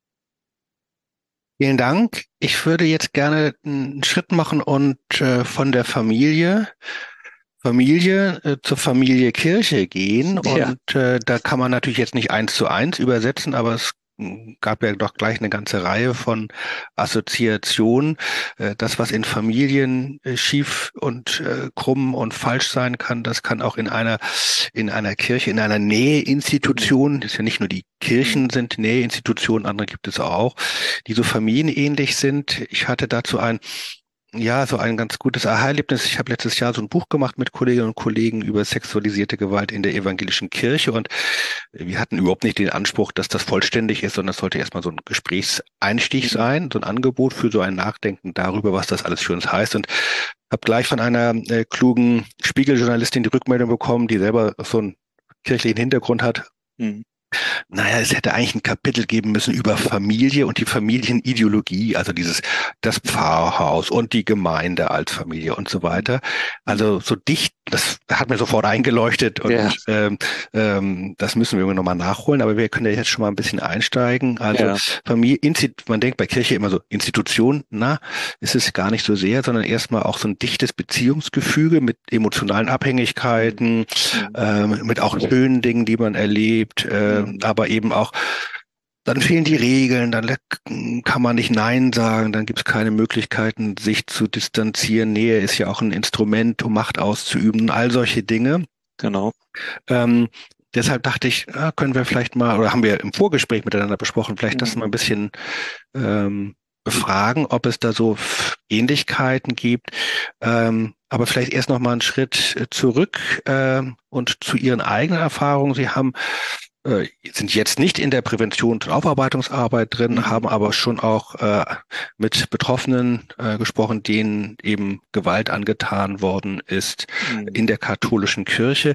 Speaker 2: Vielen Dank. Ich würde jetzt gerne einen Schritt machen und äh, von der Familie Familie äh, zur Familie Kirche gehen.
Speaker 3: Ja,
Speaker 2: Und äh, da kann man natürlich jetzt nicht eins zu eins übersetzen, aber es mh, gab ja doch gleich eine ganze Reihe von Assoziationen. Äh, das, was in Familien äh, schief und äh, krumm und falsch sein kann, das kann auch in einer in einer Kirche, in einer Näheinstitution, das ist ja nicht nur die Kirchen sind Näheinstitutionen, andere gibt es auch, die so familienähnlich sind. Ich hatte dazu ein ja, so ein ganz gutes Aha-Erlebnis. Ich habe letztes Jahr so ein Buch gemacht mit Kolleginnen und Kollegen über sexualisierte Gewalt in der evangelischen Kirche und wir hatten überhaupt nicht den Anspruch, dass das vollständig ist, sondern das sollte erstmal so ein Gesprächseinstieg sein, so ein Angebot für so ein Nachdenken darüber, was das alles für uns heißt und habe gleich von einer äh, klugen Spiegeljournalistin die Rückmeldung bekommen, die selber so einen kirchlichen Hintergrund hat.
Speaker 3: mhm.
Speaker 2: Naja, es hätte eigentlich ein Kapitel geben müssen über Familie und die Familienideologie, also dieses, das Pfarrhaus und die Gemeinde als Familie und so weiter. Also so dicht, das hat mir sofort eingeleuchtet und
Speaker 3: Ja.
Speaker 2: ähm, ähm, das müssen wir nochmal nachholen, aber wir können ja jetzt schon mal ein bisschen einsteigen. Also
Speaker 3: Ja.
Speaker 2: Familie, Instit- man denkt bei Kirche immer so Institution, na, ist es gar nicht so sehr, sondern erstmal auch so ein dichtes Beziehungsgefüge mit emotionalen Abhängigkeiten,
Speaker 3: Mhm.
Speaker 2: ähm, mit auch schönen Dingen, die man erlebt, äh,
Speaker 3: Mhm.
Speaker 2: aber eben auch, dann fehlen die Regeln, dann le- kann man nicht Nein sagen, dann gibt es keine Möglichkeiten, sich zu distanzieren. Nähe ist ja auch ein Instrument, um Macht auszuüben, all solche Dinge.
Speaker 3: Genau.
Speaker 2: Ähm, deshalb dachte ich, ja, können wir vielleicht mal, oder haben wir im Vorgespräch miteinander besprochen, vielleicht das
Speaker 3: Mhm.
Speaker 2: mal ein bisschen ähm, befragen, ob es da so Ähnlichkeiten gibt. Ähm, aber vielleicht erst noch mal einen Schritt äh, zurück ähm, und zu Ihren eigenen Erfahrungen. Sie haben äh, sind jetzt nicht in der Präventions- und Aufarbeitungsarbeit drin,
Speaker 3: Mhm.
Speaker 2: haben aber schon auch äh, mit Betroffenen äh, gesprochen, denen eben Gewalt angetan worden ist
Speaker 3: Mhm.
Speaker 2: in der katholischen Kirche.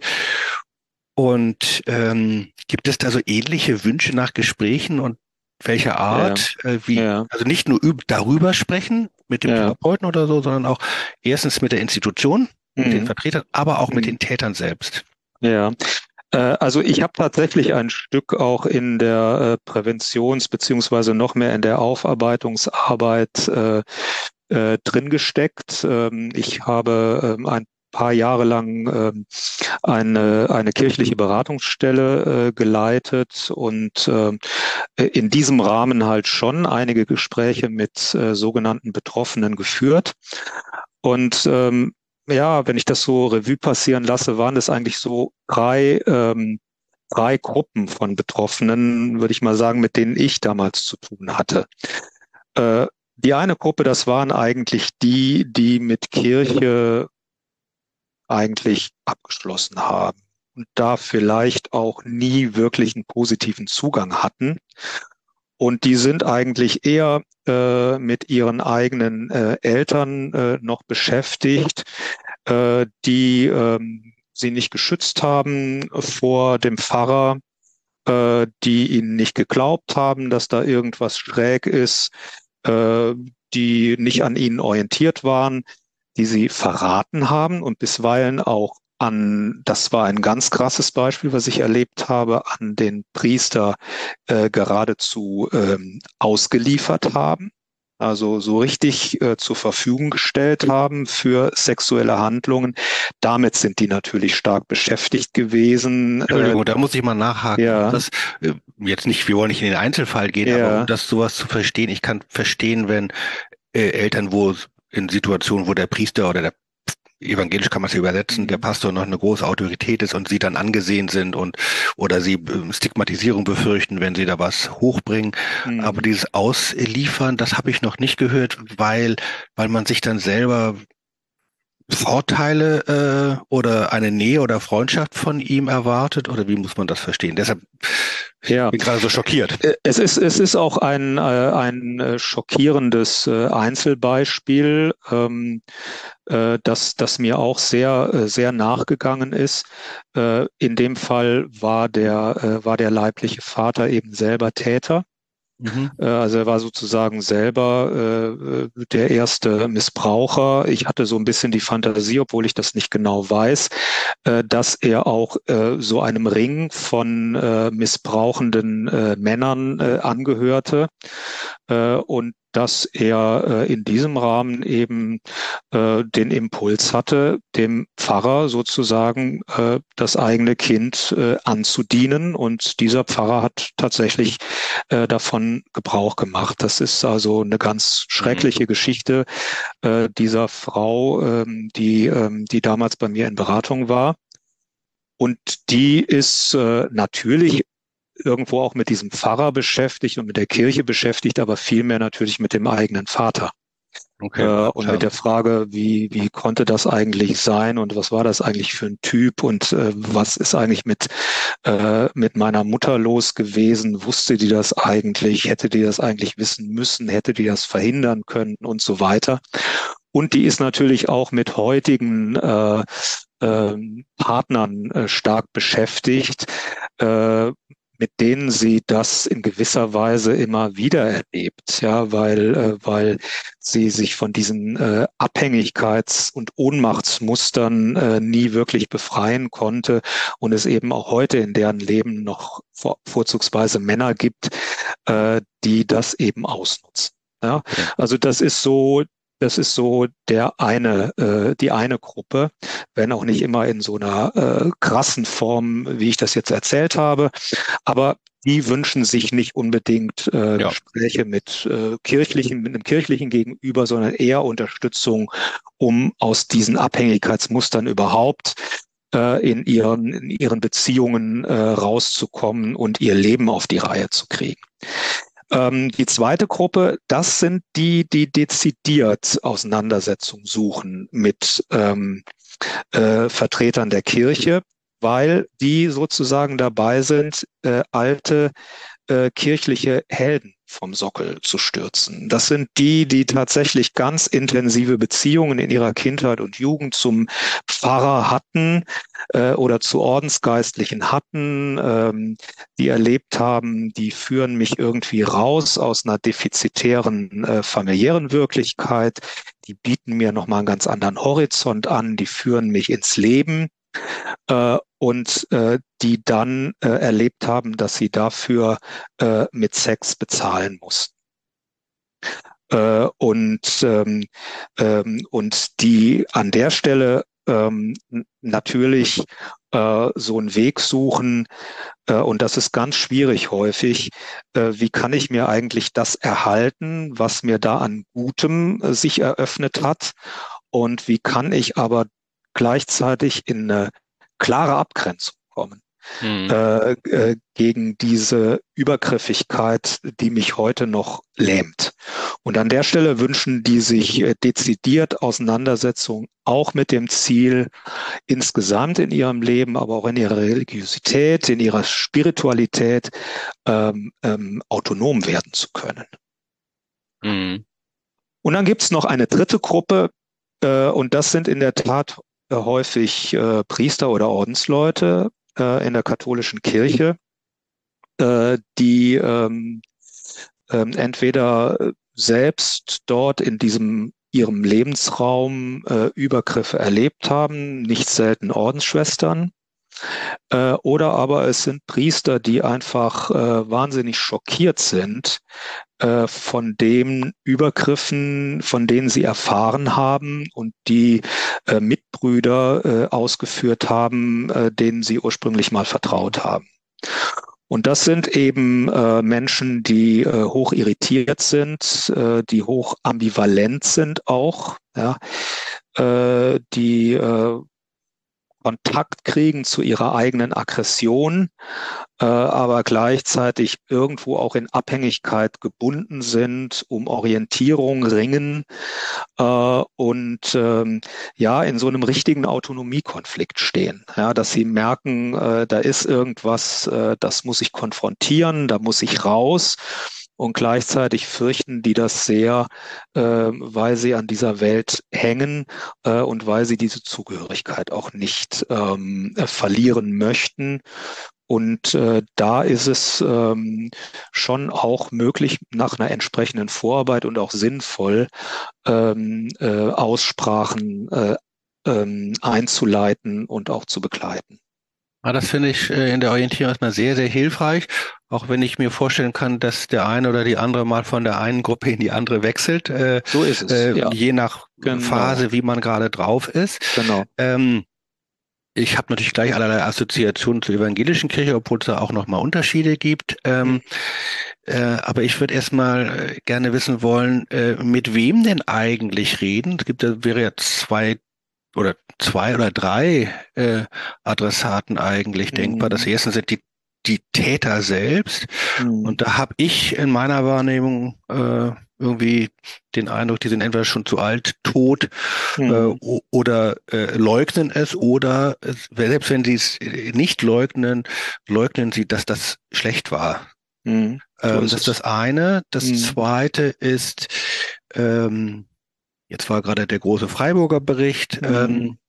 Speaker 2: Und ähm, gibt es da so ähnliche Wünsche nach Gesprächen und welcher Art, äh, wie,
Speaker 3: Ja.
Speaker 2: also nicht nur üb darüber sprechen mit dem
Speaker 3: Ja.
Speaker 2: Therapeuten oder so, sondern auch erstens mit der Institution, mit den
Speaker 3: Mhm.
Speaker 2: Vertretern, aber auch mit
Speaker 3: Mhm.
Speaker 2: den Tätern selbst.
Speaker 3: Ja. Äh, Also ich habe tatsächlich ein Stück auch in der äh, Präventions- beziehungsweise noch mehr in der Aufarbeitungsarbeit äh, äh, drin gesteckt. Ähm, ich habe ähm, ein paar Jahre lang ähm, eine, eine kirchliche Beratungsstelle äh, geleitet und ähm, in diesem Rahmen halt schon einige Gespräche mit äh, sogenannten Betroffenen geführt. Und ähm, ja, wenn ich das so Revue passieren lasse, waren es eigentlich so drei, ähm, drei Gruppen von Betroffenen, würde ich mal sagen, mit denen ich damals zu tun hatte. Äh, die eine Gruppe, das waren eigentlich die, die mit Kirche eigentlich abgeschlossen haben und da vielleicht auch nie wirklich einen positiven Zugang hatten. Und die sind eigentlich eher äh, mit ihren eigenen äh, Eltern äh, noch beschäftigt, äh, die ähm, sie nicht geschützt haben vor dem Pfarrer, äh, die ihnen nicht geglaubt haben, dass da irgendwas schräg ist, äh, die nicht an ihnen orientiert waren, die sie verraten haben und bisweilen auch an, das war ein ganz krasses Beispiel, was ich erlebt habe, an den Priester äh, geradezu ähm, ausgeliefert haben. Also so richtig äh, zur Verfügung gestellt haben für sexuelle Handlungen. Damit sind die natürlich stark beschäftigt gewesen. Äh,
Speaker 2: Entschuldigung, da muss ich mal nachhaken, um
Speaker 3: ja,
Speaker 2: das äh, jetzt nicht, wir wollen nicht in den Einzelfall gehen, aber um
Speaker 3: ja,
Speaker 2: das sowas zu verstehen, ich kann verstehen, wenn äh, Eltern, wo in Situationen, wo der Priester oder der evangelisch kann man es ja übersetzen, der
Speaker 3: mhm,
Speaker 2: Pastor noch eine große Autorität ist und sie dann angesehen sind und oder sie äh, Stigmatisierung befürchten, wenn sie da was hochbringen. Aber
Speaker 3: mhm.
Speaker 2: dieses Ausliefern, das habe ich noch nicht gehört, weil weil man sich dann selber Vorteile äh, oder eine Nähe oder Freundschaft von ihm erwartet? Oder wie muss man das verstehen? Deshalb, ich
Speaker 3: Ja,
Speaker 2: bin gerade so schockiert.
Speaker 3: Äh, Es ist, es ist auch ein, äh, ein äh, schockierendes äh, Einzelbeispiel, ähm, äh, das, das mir auch sehr, äh, sehr nachgegangen ist. Äh, in dem Fall war der, äh, war der leibliche Vater eben selber Täter.
Speaker 2: Mhm.
Speaker 3: Äh, Also er war sozusagen selber äh, äh, der erste Missbraucher. Ich hatte so ein bisschen die Fantasie, obwohl ich das nicht genau weiß, äh, dass er auch äh, so einem Ring von äh, missbrauchenden äh, Männern äh, angehörte äh, und dass er äh, in diesem Rahmen eben äh, den Impuls hatte, dem Pfarrer sozusagen äh, das eigene Kind äh, anzudienen. Und dieser Pfarrer hat tatsächlich äh, davon Gebrauch gemacht. Das ist also eine ganz
Speaker 2: Mhm.
Speaker 3: schreckliche Geschichte äh, dieser Frau, ähm, die, ähm, die damals bei mir in Beratung war. Und die ist äh, natürlich irgendwo auch mit diesem Pfarrer beschäftigt und mit der Kirche beschäftigt, aber vielmehr natürlich mit dem eigenen Vater. Äh,
Speaker 2: Okay,
Speaker 3: und mit
Speaker 2: klar.
Speaker 3: der Frage, wie, wie konnte das eigentlich sein und was war das eigentlich für ein Typ und äh, was ist eigentlich mit, äh, mit meiner Mutter los gewesen? Wusste die das eigentlich? Hätte die das eigentlich wissen müssen? Hätte die das verhindern können und so weiter? Und die ist natürlich auch mit heutigen äh, ähm, Partnern äh, stark beschäftigt, äh, mit denen sie das in gewisser Weise immer wieder erlebt, ja, weil, äh, weil sie sich von diesen äh, Abhängigkeits- und Ohnmachtsmustern äh, nie wirklich befreien konnte und es eben auch heute in deren Leben noch vor, vorzugsweise Männer gibt, äh, die das eben ausnutzen. Ja,
Speaker 2: Okay.
Speaker 3: also das ist so, das ist so der eine, äh, die eine Gruppe, wenn auch nicht immer in so einer äh, krassen Form, wie ich das jetzt erzählt habe. Aber die wünschen sich nicht unbedingt äh,
Speaker 2: Ja.
Speaker 3: Gespräche mit äh, kirchlichen, mit einem kirchlichen Gegenüber, sondern eher Unterstützung, um aus diesen Abhängigkeitsmustern überhaupt äh, in ihren, in ihren Beziehungen äh, rauszukommen und ihr Leben auf die Reihe zu kriegen. Ähm, die zweite Gruppe, das sind die, die dezidiert Auseinandersetzung suchen mit ähm, äh, Vertretern der Kirche, weil die sozusagen dabei sind, äh, alte äh, kirchliche Helden vom Sockel zu stürzen. Das sind die, die tatsächlich ganz intensive Beziehungen in ihrer Kindheit und Jugend zum Pfarrer hatten äh, oder zu Ordensgeistlichen hatten, ähm, die erlebt haben, die führen mich irgendwie raus aus einer defizitären äh, familiären Wirklichkeit, die bieten mir nochmal einen ganz anderen Horizont an, die führen mich ins Leben äh, und äh, die dann äh, erlebt haben, dass sie dafür äh, mit Sex bezahlen mussten. Äh, und, ähm, ähm, und die an der Stelle ähm, natürlich äh, so einen Weg suchen, äh, und das ist ganz schwierig häufig, äh, wie kann ich mir eigentlich das erhalten, was mir da an Gutem äh, sich eröffnet hat, und wie kann ich aber gleichzeitig in eine klare Abgrenzung kommen
Speaker 2: Mhm.
Speaker 3: äh, äh, gegen diese Übergriffigkeit, die mich heute noch lähmt. Und an der Stelle wünschen die sich äh, dezidiert Auseinandersetzung auch mit dem Ziel, insgesamt in ihrem Leben, aber auch in ihrer Religiosität, in ihrer Spiritualität ähm, ähm, autonom werden zu können.
Speaker 2: Mhm.
Speaker 3: Und dann gibt es noch eine dritte Gruppe, äh, und das sind in der Tat äh, häufig äh, Priester oder Ordensleute äh, in der katholischen Kirche, äh, die ähm, ähm, entweder selbst dort in diesem ihrem Lebensraum äh, Übergriffe erlebt haben, nicht selten Ordensschwestern, äh, oder aber es sind Priester, die einfach äh, wahnsinnig schockiert sind äh, von den Übergriffen, von denen sie erfahren haben und die äh, Mitbrüder äh, ausgeführt haben, äh, denen sie ursprünglich mal vertraut haben. Und das sind eben äh, Menschen, die äh, hoch irritiert sind, äh, die hoch ambivalent sind auch, ja, äh, die äh, Kontakt kriegen zu ihrer eigenen Aggression, äh, aber gleichzeitig irgendwo auch in Abhängigkeit gebunden sind, um Orientierung ringen äh, und ähm, ja, in so einem richtigen Autonomiekonflikt stehen. Ja, dass sie merken, äh, da ist irgendwas, äh, das muss ich konfrontieren, da muss ich raus. Und gleichzeitig fürchten die das sehr, äh, weil sie an dieser Welt hängen äh, und weil sie diese Zugehörigkeit auch nicht ähm, verlieren möchten. Und äh, da ist es ähm, schon auch möglich, nach einer entsprechenden Vorarbeit und auch sinnvoll, ähm, äh, Aussprachen äh, ähm, einzuleiten und auch zu begleiten.
Speaker 2: Ja, das finde ich äh, in der Orientierung erstmal sehr, sehr hilfreich, auch wenn ich mir vorstellen kann, dass der eine oder die andere mal von der einen Gruppe in die andere wechselt, äh,
Speaker 3: So ist es,
Speaker 2: äh,
Speaker 3: ja,
Speaker 2: je nach
Speaker 3: genau,
Speaker 2: Phase, wie man gerade drauf ist.
Speaker 3: genau.
Speaker 2: Ähm, ich habe natürlich gleich allerlei Assoziationen zur evangelischen Kirche, obwohl es da auch nochmal Unterschiede gibt.
Speaker 3: Hm,
Speaker 2: Ähm, äh, aber ich würde erstmal äh, gerne wissen wollen, äh, mit wem denn eigentlich reden? Es gibt, da wäre ja zwei oder zwei oder drei äh, Adressaten eigentlich denkbar. Das
Speaker 3: hm,
Speaker 2: erste sind die, die Täter selbst.
Speaker 3: hm,
Speaker 2: Und da habe ich in meiner Wahrnehmung äh, irgendwie den Eindruck, die sind entweder schon zu alt, tot äh,
Speaker 3: hm,
Speaker 2: o- oder äh, leugnen es oder es, selbst wenn sie es äh, nicht leugnen, leugnen sie, dass das schlecht war.
Speaker 3: hm. So
Speaker 2: Ähm,
Speaker 3: ist
Speaker 2: das ist
Speaker 3: es.
Speaker 2: das eine. Das
Speaker 3: Hm,
Speaker 2: zweite ist, ähm, jetzt war gerade der große Freiburger Bericht,
Speaker 3: hm,
Speaker 2: ähm,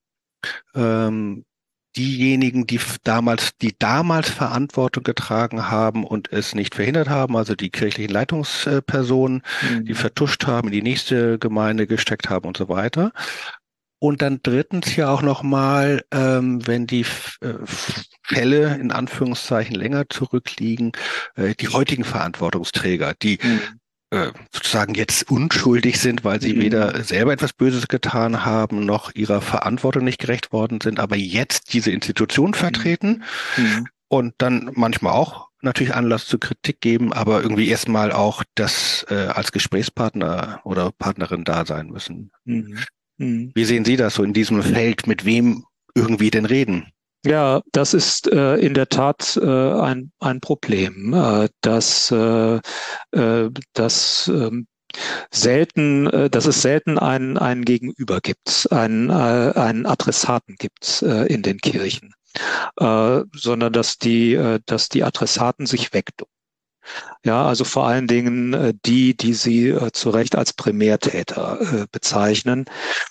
Speaker 2: ähm, diejenigen, die f- damals, die damals Verantwortung getragen haben und es nicht verhindert haben, also die kirchlichen Leitungspersonen, die
Speaker 3: hm,
Speaker 2: vertuscht haben, in die nächste Gemeinde gesteckt haben und so weiter. Und dann drittens ja auch nochmal, ähm, wenn die F- äh, F- Fälle in Anführungszeichen länger zurückliegen, äh, die heutigen Verantwortungsträger, die
Speaker 3: hm,
Speaker 2: äh, sozusagen jetzt unschuldig sind, weil sie
Speaker 3: hm,
Speaker 2: weder selber etwas Böses getan haben, noch ihrer Verantwortung nicht gerecht worden sind, aber jetzt diese Institution
Speaker 3: hm,
Speaker 2: vertreten
Speaker 3: hm,
Speaker 2: und dann manchmal auch natürlich Anlass zur Kritik geben, aber irgendwie erstmal auch das äh, als Gesprächspartner oder Partnerin da sein müssen.
Speaker 3: hm, hm.
Speaker 2: Wie sehen Sie das so in diesem Feld, mit wem irgendwie denn reden?
Speaker 3: Ja, das ist äh, in der Tat äh, ein, ein Problem, äh, dass, äh, äh, dass ähm, selten, äh, dass es selten einen, einen Gegenüber gibt, einen, äh, einen Adressaten gibt äh, in den Kirchen, äh, sondern dass die, äh, dass die Adressaten sich wegducken. Ja, also vor allen Dingen äh, die, die sie äh, zu Recht als Primärtäter äh, bezeichnen.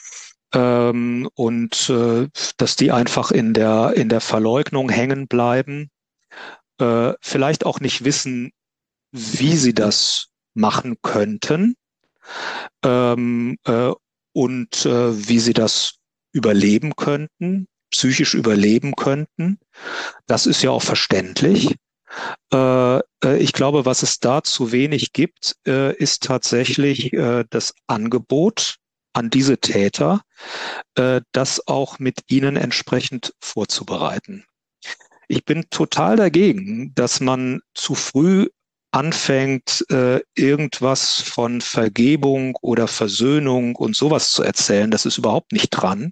Speaker 3: Ähm, und äh, dass die einfach in der, in der Verleugnung hängen bleiben, äh, vielleicht auch nicht wissen, wie sie das machen könnten, ähm, äh, und äh, wie sie das überleben könnten, psychisch überleben könnten. Das ist ja auch verständlich. Äh, äh, ich glaube, was es da zu wenig gibt, äh, ist tatsächlich äh, das Angebot an diese Täter, äh, das auch mit ihnen entsprechend vorzubereiten. Ich bin total dagegen, dass man zu früh anfängt, äh, irgendwas von Vergebung oder Versöhnung und sowas zu erzählen. Das ist überhaupt nicht dran.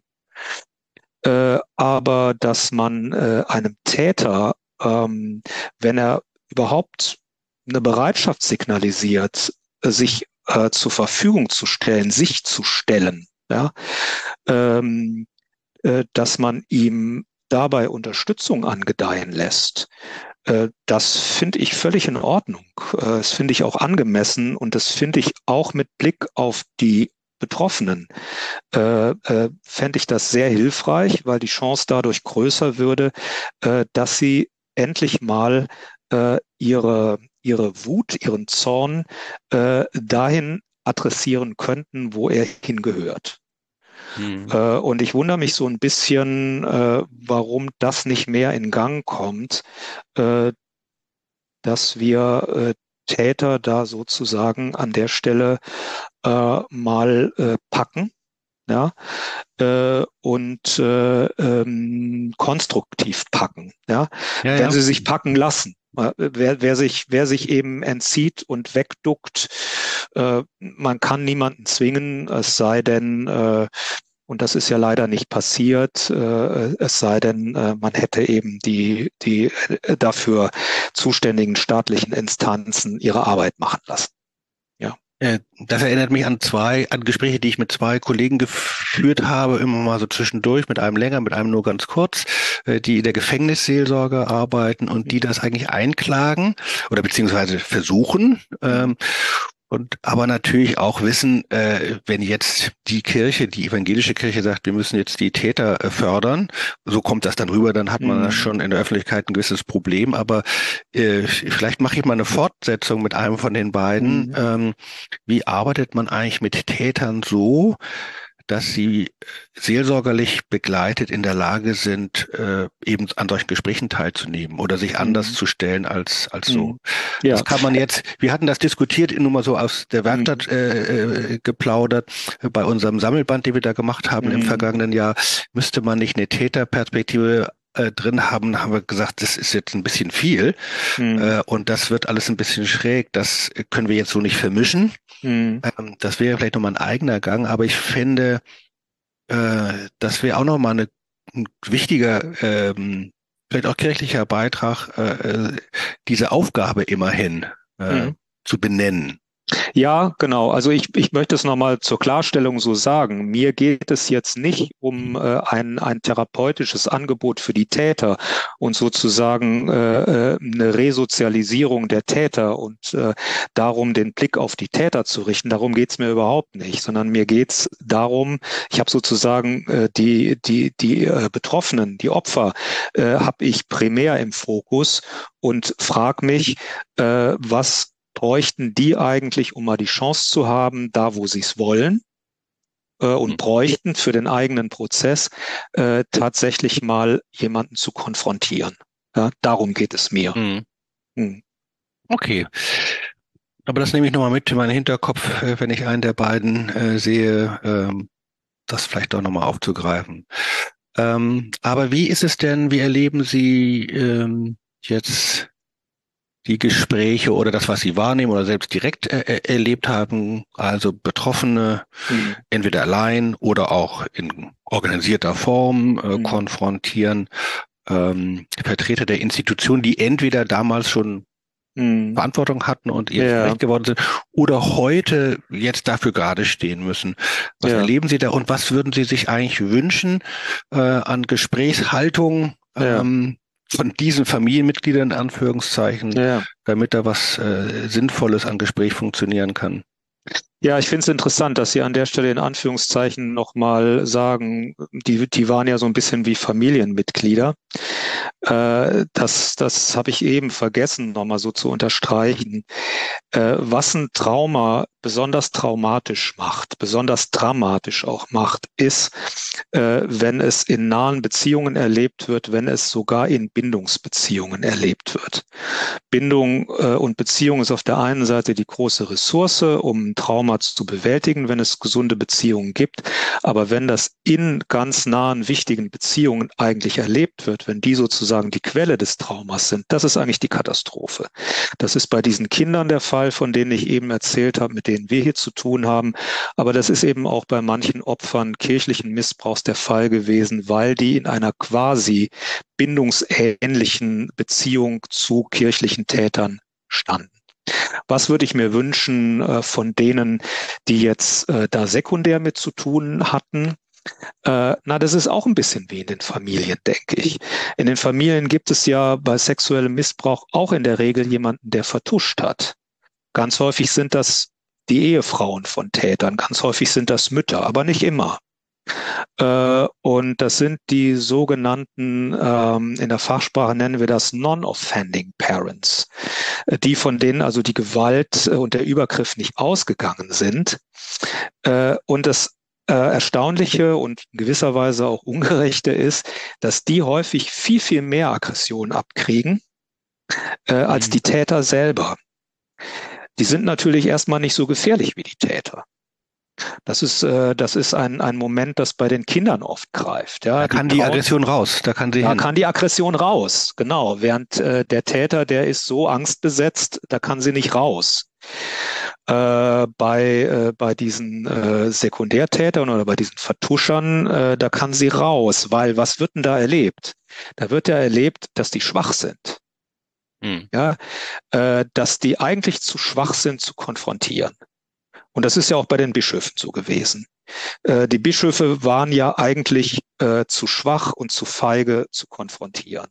Speaker 3: Äh, aber dass man äh, einem Täter, ähm, wenn er überhaupt eine Bereitschaft signalisiert, äh, sich äh, zur Verfügung zu stellen, sich zu stellen, ja, ähm, äh, dass man ihm dabei Unterstützung angedeihen lässt. Äh, das finde ich völlig in Ordnung. Äh, das finde ich auch angemessen und das finde ich auch mit Blick auf die Betroffenen, äh, äh, fände ich das sehr hilfreich, weil die Chance dadurch größer würde, äh, dass sie endlich mal äh, ihre, ihre Wut, ihren Zorn äh, dahin adressieren könnten, wo er hingehört.
Speaker 2: Mhm.
Speaker 3: Äh, und ich wundere mich so ein bisschen, äh, warum das nicht mehr in Gang kommt, äh, dass wir äh, Täter da sozusagen an der Stelle äh, mal äh, packen, ja, äh, und äh, ähm, konstruktiv packen, ja,
Speaker 2: Ja,
Speaker 3: wenn
Speaker 2: ja.
Speaker 3: sie sich packen lassen. Äh, Wer, wer sich, wer sich eben entzieht und wegduckt, äh, man kann niemanden zwingen, es sei denn, äh, und das ist ja leider nicht passiert, äh, es sei denn, äh, man hätte eben die, die äh, dafür zuständigen staatlichen Instanzen ihre Arbeit machen lassen. Ja.
Speaker 2: Äh, Das erinnert mich an zwei, an Gespräche, die ich mit zwei Kollegen geführt habe, immer mal so zwischendurch, mit einem länger, mit einem nur ganz kurz, äh, die in der Gefängnisseelsorge arbeiten und die das eigentlich einklagen oder beziehungsweise versuchen. Ähm, und aber natürlich auch wissen, äh, wenn jetzt die Kirche, die evangelische Kirche sagt, wir müssen jetzt die Täter äh, fördern, so kommt das dann rüber, dann hat man
Speaker 3: Mhm.
Speaker 2: schon in der Öffentlichkeit ein gewisses Problem. Aber äh, vielleicht mache ich mal eine Fortsetzung mit einem von den beiden.
Speaker 3: Mhm.
Speaker 2: Ähm, wie arbeitet man eigentlich mit Tätern so, dass sie seelsorgerlich begleitet in der Lage sind, äh, eben an solchen Gesprächen teilzunehmen oder sich anders
Speaker 3: Mhm.
Speaker 2: zu stellen als als so?
Speaker 3: Mhm. Ja.
Speaker 2: Das kann man jetzt, wir hatten das diskutiert, nur mal so aus der Werkstatt
Speaker 3: Mhm.
Speaker 2: äh, äh, geplaudert, bei unserem Sammelband, den wir da gemacht haben im
Speaker 3: Mhm.
Speaker 2: vergangenen Jahr, müsste man nicht eine Täterperspektive äh, drin haben, haben wir gesagt, das ist jetzt ein bisschen viel
Speaker 3: Mhm.
Speaker 2: äh, und das wird alles ein bisschen schräg, das können wir jetzt so nicht vermischen.
Speaker 3: Mhm.
Speaker 2: Ähm, das wäre vielleicht nochmal ein eigener Gang, aber ich finde, äh, das wäre auch nochmal eine, ein wichtiger, ähm, vielleicht auch kirchlicher Beitrag, äh, äh, diese Aufgabe immerhin äh,
Speaker 3: Mhm.
Speaker 2: zu benennen.
Speaker 3: Ja, genau. Also ich, ich möchte es nochmal zur Klarstellung so sagen. Mir geht es jetzt nicht um äh, ein, ein therapeutisches Angebot für die Täter und sozusagen äh, äh, eine Resozialisierung der Täter und äh, darum, den Blick auf die Täter zu richten. Darum geht es mir überhaupt nicht, sondern mir geht es darum, ich habe sozusagen äh, die, die, die äh, Betroffenen, die Opfer, äh, habe ich primär im Fokus und frage mich, äh, was bräuchten die eigentlich, um mal die Chance zu haben, da wo sie es wollen äh, und bräuchten für den eigenen Prozess äh, tatsächlich mal jemanden zu konfrontieren. Ja, darum geht es mir.
Speaker 2: Mhm.
Speaker 3: Hm.
Speaker 2: Okay, aber das nehme ich nochmal mit in meinen Hinterkopf, äh, wenn ich einen der beiden äh, sehe, ähm, das vielleicht auch nochmal aufzugreifen. Ähm, aber wie ist es denn, wie erleben Sie ähm, jetzt die Gespräche oder das, was Sie wahrnehmen oder selbst direkt äh, äh, erlebt haben, also Betroffene
Speaker 3: Hm.
Speaker 2: entweder allein oder auch in organisierter Form äh,
Speaker 3: Hm.
Speaker 2: konfrontieren, ähm, Vertreter der Institution, die entweder damals schon
Speaker 3: Hm.
Speaker 2: Verantwortung hatten und jetzt
Speaker 3: Ja,
Speaker 2: Recht geworden sind oder heute jetzt dafür gerade stehen müssen. Was
Speaker 3: ja,
Speaker 2: erleben Sie da und was würden Sie sich eigentlich wünschen äh, an Gesprächshaltung
Speaker 3: ja,
Speaker 2: ähm, von diesen Familienmitgliedern in Anführungszeichen,
Speaker 3: ja.
Speaker 2: damit da was äh, Sinnvolles an Gespräch funktionieren kann?
Speaker 3: Ja, ich finde es interessant, dass Sie an der Stelle in Anführungszeichen nochmal sagen, die, die waren ja so ein bisschen wie Familienmitglieder. Äh, das das habe ich eben vergessen, nochmal so zu unterstreichen. Äh, was ein Trauma besonders traumatisch macht, besonders dramatisch auch macht, ist, äh, wenn es in nahen Beziehungen erlebt wird, wenn es sogar in Bindungsbeziehungen erlebt wird. Bindung äh, und Beziehung ist auf der einen Seite die große Ressource, um ein Trauma zu bewältigen, wenn es gesunde Beziehungen gibt. Aber wenn das in ganz nahen, wichtigen Beziehungen eigentlich erlebt wird, wenn die sozusagen die Quelle des Traumas sind, das ist eigentlich die Katastrophe. Das ist bei diesen Kindern der Fall, von denen ich eben erzählt habe, mit denen wir hier zu tun haben. Aber das ist eben auch bei manchen Opfern kirchlichen Missbrauchs der Fall gewesen, weil die in einer quasi bindungsähnlichen Beziehung zu kirchlichen Tätern standen. Was würde ich mir wünschen äh, von denen, die jetzt äh, da sekundär mit zu tun hatten? Äh, na, das ist auch ein bisschen wie in den Familien, denke ich. In den Familien gibt es ja bei sexuellem Missbrauch auch in der Regel jemanden, der vertuscht hat. Ganz häufig sind das die Ehefrauen von Tätern. Ganz häufig sind das Mütter, aber nicht immer. Äh, und das sind die sogenannten, ähm, in der Fachsprache nennen wir das Non-Offending Parents, äh, die von denen also die Gewalt äh, und der Übergriff nicht ausgegangen sind. Äh, und das äh, Erstaunliche und in gewisser Weise auch Ungerechte ist, dass die häufig viel, viel mehr Aggression abkriegen äh, als
Speaker 2: Mhm.
Speaker 3: die Täter selber. Die sind natürlich erstmal nicht so gefährlich wie die Täter. Das ist, äh, das ist ein, ein Moment, das bei den Kindern oft greift.
Speaker 2: Da
Speaker 3: Ja, die
Speaker 2: kann die
Speaker 3: trauen,
Speaker 2: Aggression raus, da kann sie
Speaker 3: da
Speaker 2: hin.
Speaker 3: kann die Aggression raus, genau. Während äh, der Täter, der ist so angstbesetzt, da kann sie nicht raus. Äh, bei, äh, bei diesen äh, Sekundärtätern oder bei diesen Vertuschern, äh, da kann sie raus, weil was wird denn da erlebt? Da wird ja erlebt, dass die schwach sind.
Speaker 2: Mhm.
Speaker 3: Ja, äh, dass die eigentlich zu schwach sind zu konfrontieren. Und das ist ja auch bei den Bischöfen so gewesen. Äh, die Bischöfe waren ja eigentlich äh, zu schwach und zu feige zu konfrontieren,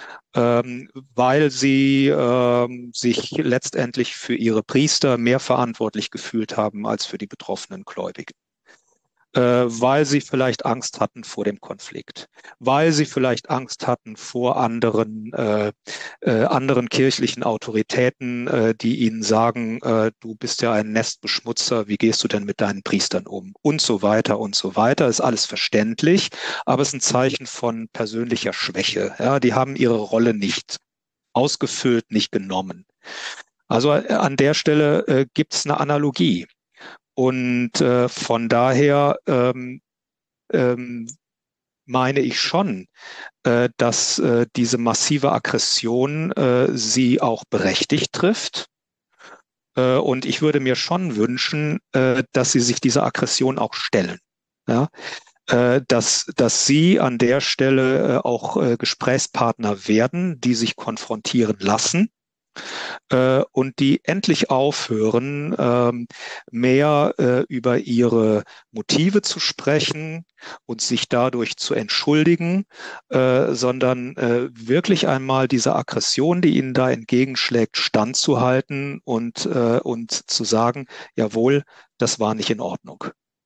Speaker 3: ähm, weil sie ähm, sich letztendlich für ihre Priester mehr verantwortlich gefühlt haben als für die betroffenen Gläubigen. Äh, weil sie vielleicht Angst hatten vor dem Konflikt, weil sie vielleicht Angst hatten vor anderen, äh, äh, anderen kirchlichen Autoritäten, äh, die ihnen sagen, äh, du bist ja ein Nestbeschmutzer, wie gehst du denn mit deinen Priestern um? Und so weiter und so weiter. Ist alles verständlich, aber es ist ein Zeichen von persönlicher Schwäche. Ja, die haben ihre Rolle nicht ausgefüllt, nicht genommen. Also äh, an der Stelle äh, gibt es eine Analogie. Und äh, von daher ähm, ähm, meine ich schon, äh, dass äh, diese massive Aggression äh, sie auch berechtigt trifft. Äh, und ich würde mir schon wünschen, äh, dass sie sich dieser Aggression auch stellen. Ja? Äh, dass, dass sie an der Stelle äh, auch äh, Gesprächspartner werden, die sich konfrontieren lassen. Äh, und die endlich aufhören, ähm, mehr äh, über ihre Motive zu sprechen und sich dadurch zu entschuldigen, äh, sondern äh, wirklich einmal dieser Aggression, die ihnen da entgegenschlägt, standzuhalten und, äh, und zu sagen, jawohl, das war nicht in Ordnung.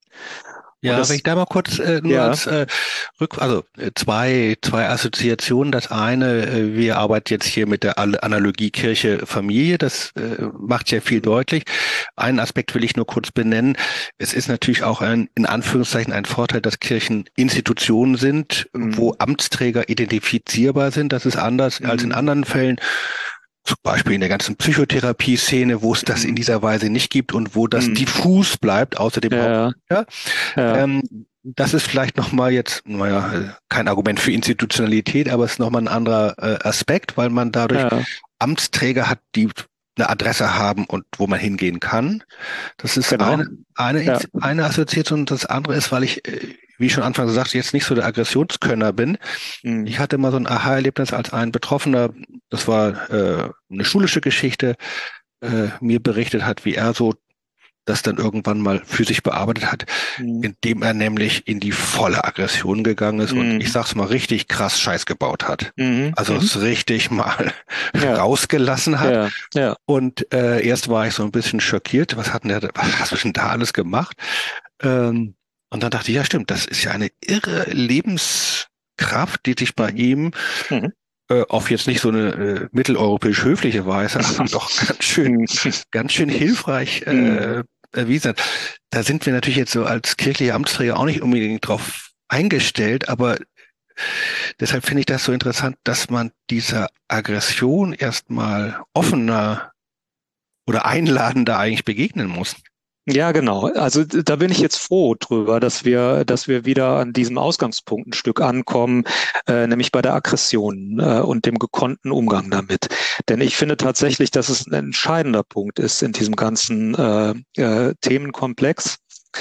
Speaker 3: Und
Speaker 2: Ja, wenn
Speaker 3: das,
Speaker 2: ich da mal kurz äh, nur
Speaker 3: ja,
Speaker 2: als äh, Rück, also äh, zwei zwei Assoziationen. Das eine, äh, wir arbeiten jetzt hier mit der Al- Analogie Kirche Familie. Das äh, macht sehr viel deutlich. Einen Aspekt will ich nur kurz benennen. Es ist natürlich auch ein in Anführungszeichen ein Vorteil, dass Kirchen Institutionen sind, wo
Speaker 3: mm,
Speaker 2: Amtsträger identifizierbar sind. Das ist anders als in
Speaker 3: mm,
Speaker 2: anderen Fällen. Zum Beispiel in der ganzen Psychotherapie-Szene, wo es das in
Speaker 3: mm,
Speaker 2: dieser Weise nicht gibt und wo das
Speaker 3: mm,
Speaker 2: diffus bleibt, außer dem
Speaker 3: ja,
Speaker 2: Haupttäter.
Speaker 3: ja,
Speaker 2: Ähm, das ist vielleicht nochmal jetzt, naja, äh, kein Argument für Institutionalität, aber es ist nochmal ein anderer äh, Aspekt, weil man dadurch
Speaker 3: ja,
Speaker 2: Amtsträger hat, die eine Adresse haben und wo man hingehen kann. Das ist
Speaker 3: genau,
Speaker 2: eine, eine,
Speaker 3: ja,
Speaker 2: Ins- eine Assoziation. Und das andere ist, weil ich, äh, wie ich schon anfangs sagte, jetzt nicht so der Aggressionskönner bin.
Speaker 3: mm,
Speaker 2: Ich hatte mal so ein Aha-Erlebnis als ein Betroffener, das war äh, eine schulische Geschichte, äh, mir berichtet hat, wie er so das dann irgendwann mal für sich bearbeitet hat,
Speaker 3: mm,
Speaker 2: indem er nämlich in die volle Aggression gegangen ist und ich
Speaker 3: mm,
Speaker 2: sag's mal richtig krass Scheiß gebaut hat.
Speaker 3: mhm,
Speaker 2: Also
Speaker 3: mhm.
Speaker 2: es richtig mal
Speaker 3: Ja,
Speaker 2: rausgelassen hat.
Speaker 3: ja, ja.
Speaker 2: Und äh, erst war ich so ein bisschen schockiert. Was hat denn der, was hast du denn da alles gemacht? Ähm, und dann dachte ich, ja stimmt, das ist ja eine irre Lebenskraft, die sich bei
Speaker 3: Mhm.
Speaker 2: ihm
Speaker 3: Mhm.
Speaker 2: äh, auf jetzt nicht so eine äh, mitteleuropäisch höfliche Weise, aber doch ganz schön,
Speaker 3: Mhm.
Speaker 2: ganz schön hilfreich
Speaker 3: Mhm.
Speaker 2: äh, erwiesen hat. Da sind wir natürlich jetzt so als kirchliche Amtsträger auch nicht unbedingt drauf eingestellt, aber deshalb finde ich das so interessant, dass man dieser Aggression erstmal offener oder einladender eigentlich begegnen muss.
Speaker 3: Ja, genau. Also d- da bin ich jetzt froh drüber, dass wir, dass wir wieder an diesem Ausgangspunkt ein Stück ankommen, äh, nämlich bei der Aggression äh, und dem gekonnten Umgang damit. Denn ich finde tatsächlich, dass es ein entscheidender Punkt ist in diesem ganzen äh, äh, Themenkomplex.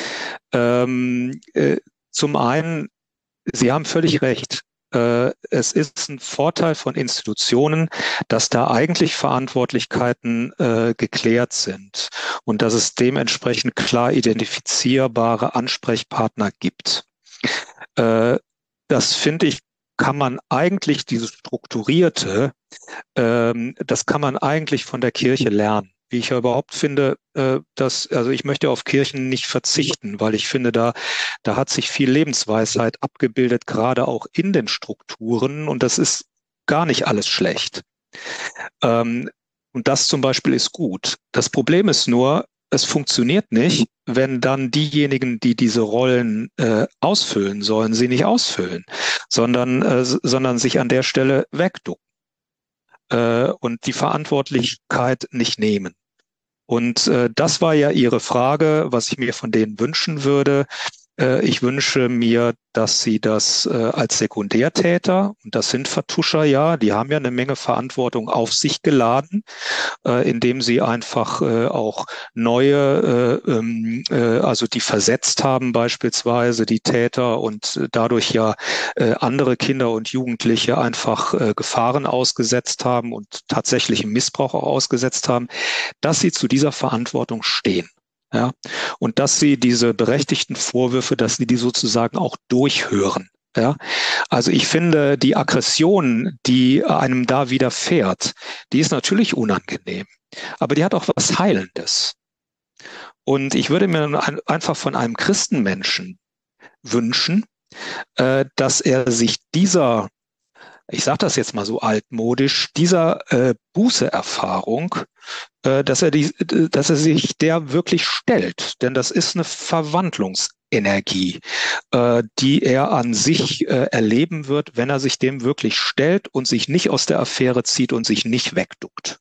Speaker 3: Ähm, äh, zum einen, Sie haben völlig recht. Äh, Es ist ein Vorteil von Institutionen, dass da eigentlich Verantwortlichkeiten äh, geklärt sind und dass es dementsprechend klar identifizierbare Ansprechpartner gibt. Äh, Das finde ich, kann man eigentlich, dieses Strukturierte, ähm, das kann man eigentlich von der Kirche lernen. wie ich ja überhaupt finde, äh, dass, also ich möchte auf Kirchen nicht verzichten, weil ich finde, da, da hat sich viel Lebensweisheit abgebildet, gerade auch in den Strukturen, und das ist gar nicht alles schlecht. Ähm, und das zum Beispiel ist gut. Das Problem ist nur, es funktioniert nicht, wenn dann diejenigen, die diese Rollen äh, ausfüllen sollen, sie nicht ausfüllen, sondern, äh, sondern sich an der Stelle wegducken äh, und die Verantwortlichkeit nicht nehmen. Und äh, das war ja Ihre Frage, was ich mir von denen wünschen würde. Äh, ich wünsche mir, dass sie das äh, als Sekundärtäter, und das sind Vertuscher, ja, die haben ja eine Menge Verantwortung auf sich geladen, äh, indem sie einfach äh, auch neue, äh, ähm, äh, also die versetzt haben beispielsweise, die Täter, und dadurch ja äh, andere Kinder und Jugendliche einfach äh, Gefahren ausgesetzt haben und tatsächlichen Missbrauch auch ausgesetzt haben, dass sie zu dieser Verantwortung stehen. Ja, und dass sie diese berechtigten Vorwürfe, dass sie die sozusagen auch durchhören. Ja, also ich finde, die Aggression, die einem da widerfährt, die ist natürlich unangenehm, aber die hat auch was Heilendes. Und ich würde mir einfach von einem Christenmenschen wünschen, äh, dass er sich dieser, ich sage das jetzt mal so altmodisch, dieser äh, Buße-Erfahrung, äh, dass er die, dass er sich der wirklich stellt, denn das ist eine Verwandlungsenergie, äh, die er an sich äh, erleben wird, wenn er sich dem wirklich stellt und sich nicht aus der Affäre zieht und sich nicht wegduckt.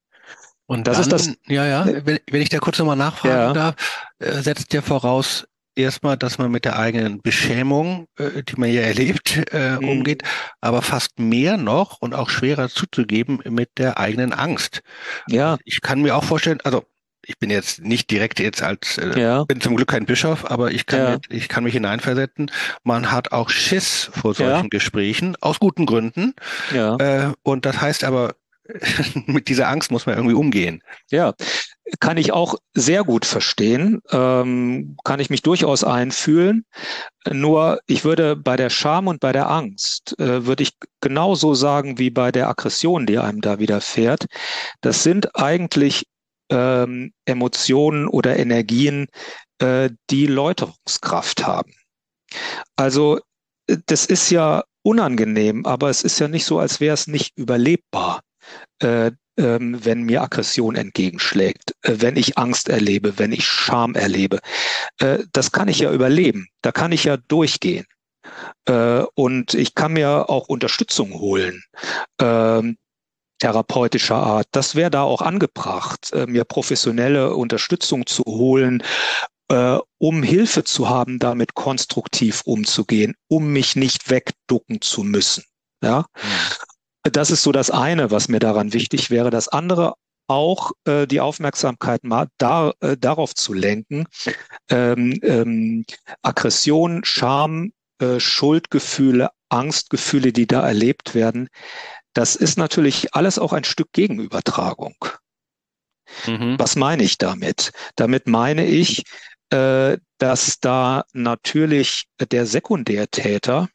Speaker 2: Und
Speaker 3: Das
Speaker 2: dann,
Speaker 3: ist das.
Speaker 2: ja, ja, wenn, wenn ich da kurz nochmal nachfragen
Speaker 3: Ja.
Speaker 2: darf, äh, setzt der voraus erstmal, dass man mit der eigenen Beschämung, äh, die man ja erlebt, äh,
Speaker 3: Mhm.
Speaker 2: umgeht, aber fast mehr noch und auch schwerer zuzugeben mit der eigenen Angst.
Speaker 3: Ja.
Speaker 2: Ich kann mir auch vorstellen, also ich bin jetzt nicht direkt jetzt als, äh,
Speaker 3: Ja.
Speaker 2: bin zum Glück kein Bischof, aber ich kann
Speaker 3: Ja.
Speaker 2: mir, ich kann mich hineinversetzen. Man hat auch Schiss vor solchen
Speaker 3: Ja.
Speaker 2: Gesprächen, aus guten Gründen.
Speaker 3: Ja.
Speaker 2: Äh, und das heißt aber, mit dieser Angst muss man irgendwie umgehen.
Speaker 3: Ja, kann ich auch sehr gut verstehen, ähm, kann ich mich durchaus einfühlen. Nur ich würde bei der Scham und bei der Angst, äh, würde ich genauso sagen wie bei der Aggression, die einem da widerfährt. Das sind eigentlich ähm, Emotionen oder Energien, äh, die Läuterungskraft haben. Also äh, das ist ja unangenehm, aber es ist ja nicht so, als wäre es nicht überlebbar. Äh, ähm, wenn mir Aggression entgegenschlägt, äh, wenn ich Angst erlebe, wenn ich Scham erlebe. Äh, das kann ich ja überleben. Da kann ich ja durchgehen. Äh, und ich kann mir auch Unterstützung holen, ähm, therapeutischer Art. Das wäre da auch angebracht, äh, mir professionelle Unterstützung zu holen, äh, um Hilfe zu haben, damit konstruktiv umzugehen, um mich nicht wegducken zu müssen. Ja. Mhm. Das ist so das eine, was mir daran wichtig wäre. Das andere auch äh, die Aufmerksamkeit mal da, äh, darauf zu lenken, ähm, ähm, Aggression, Scham, äh, Schuldgefühle, Angstgefühle, die da erlebt werden, das ist natürlich alles auch ein Stück Gegenübertragung. Mhm. Was meine ich damit? Damit meine ich, äh, dass da natürlich der Sekundärtäter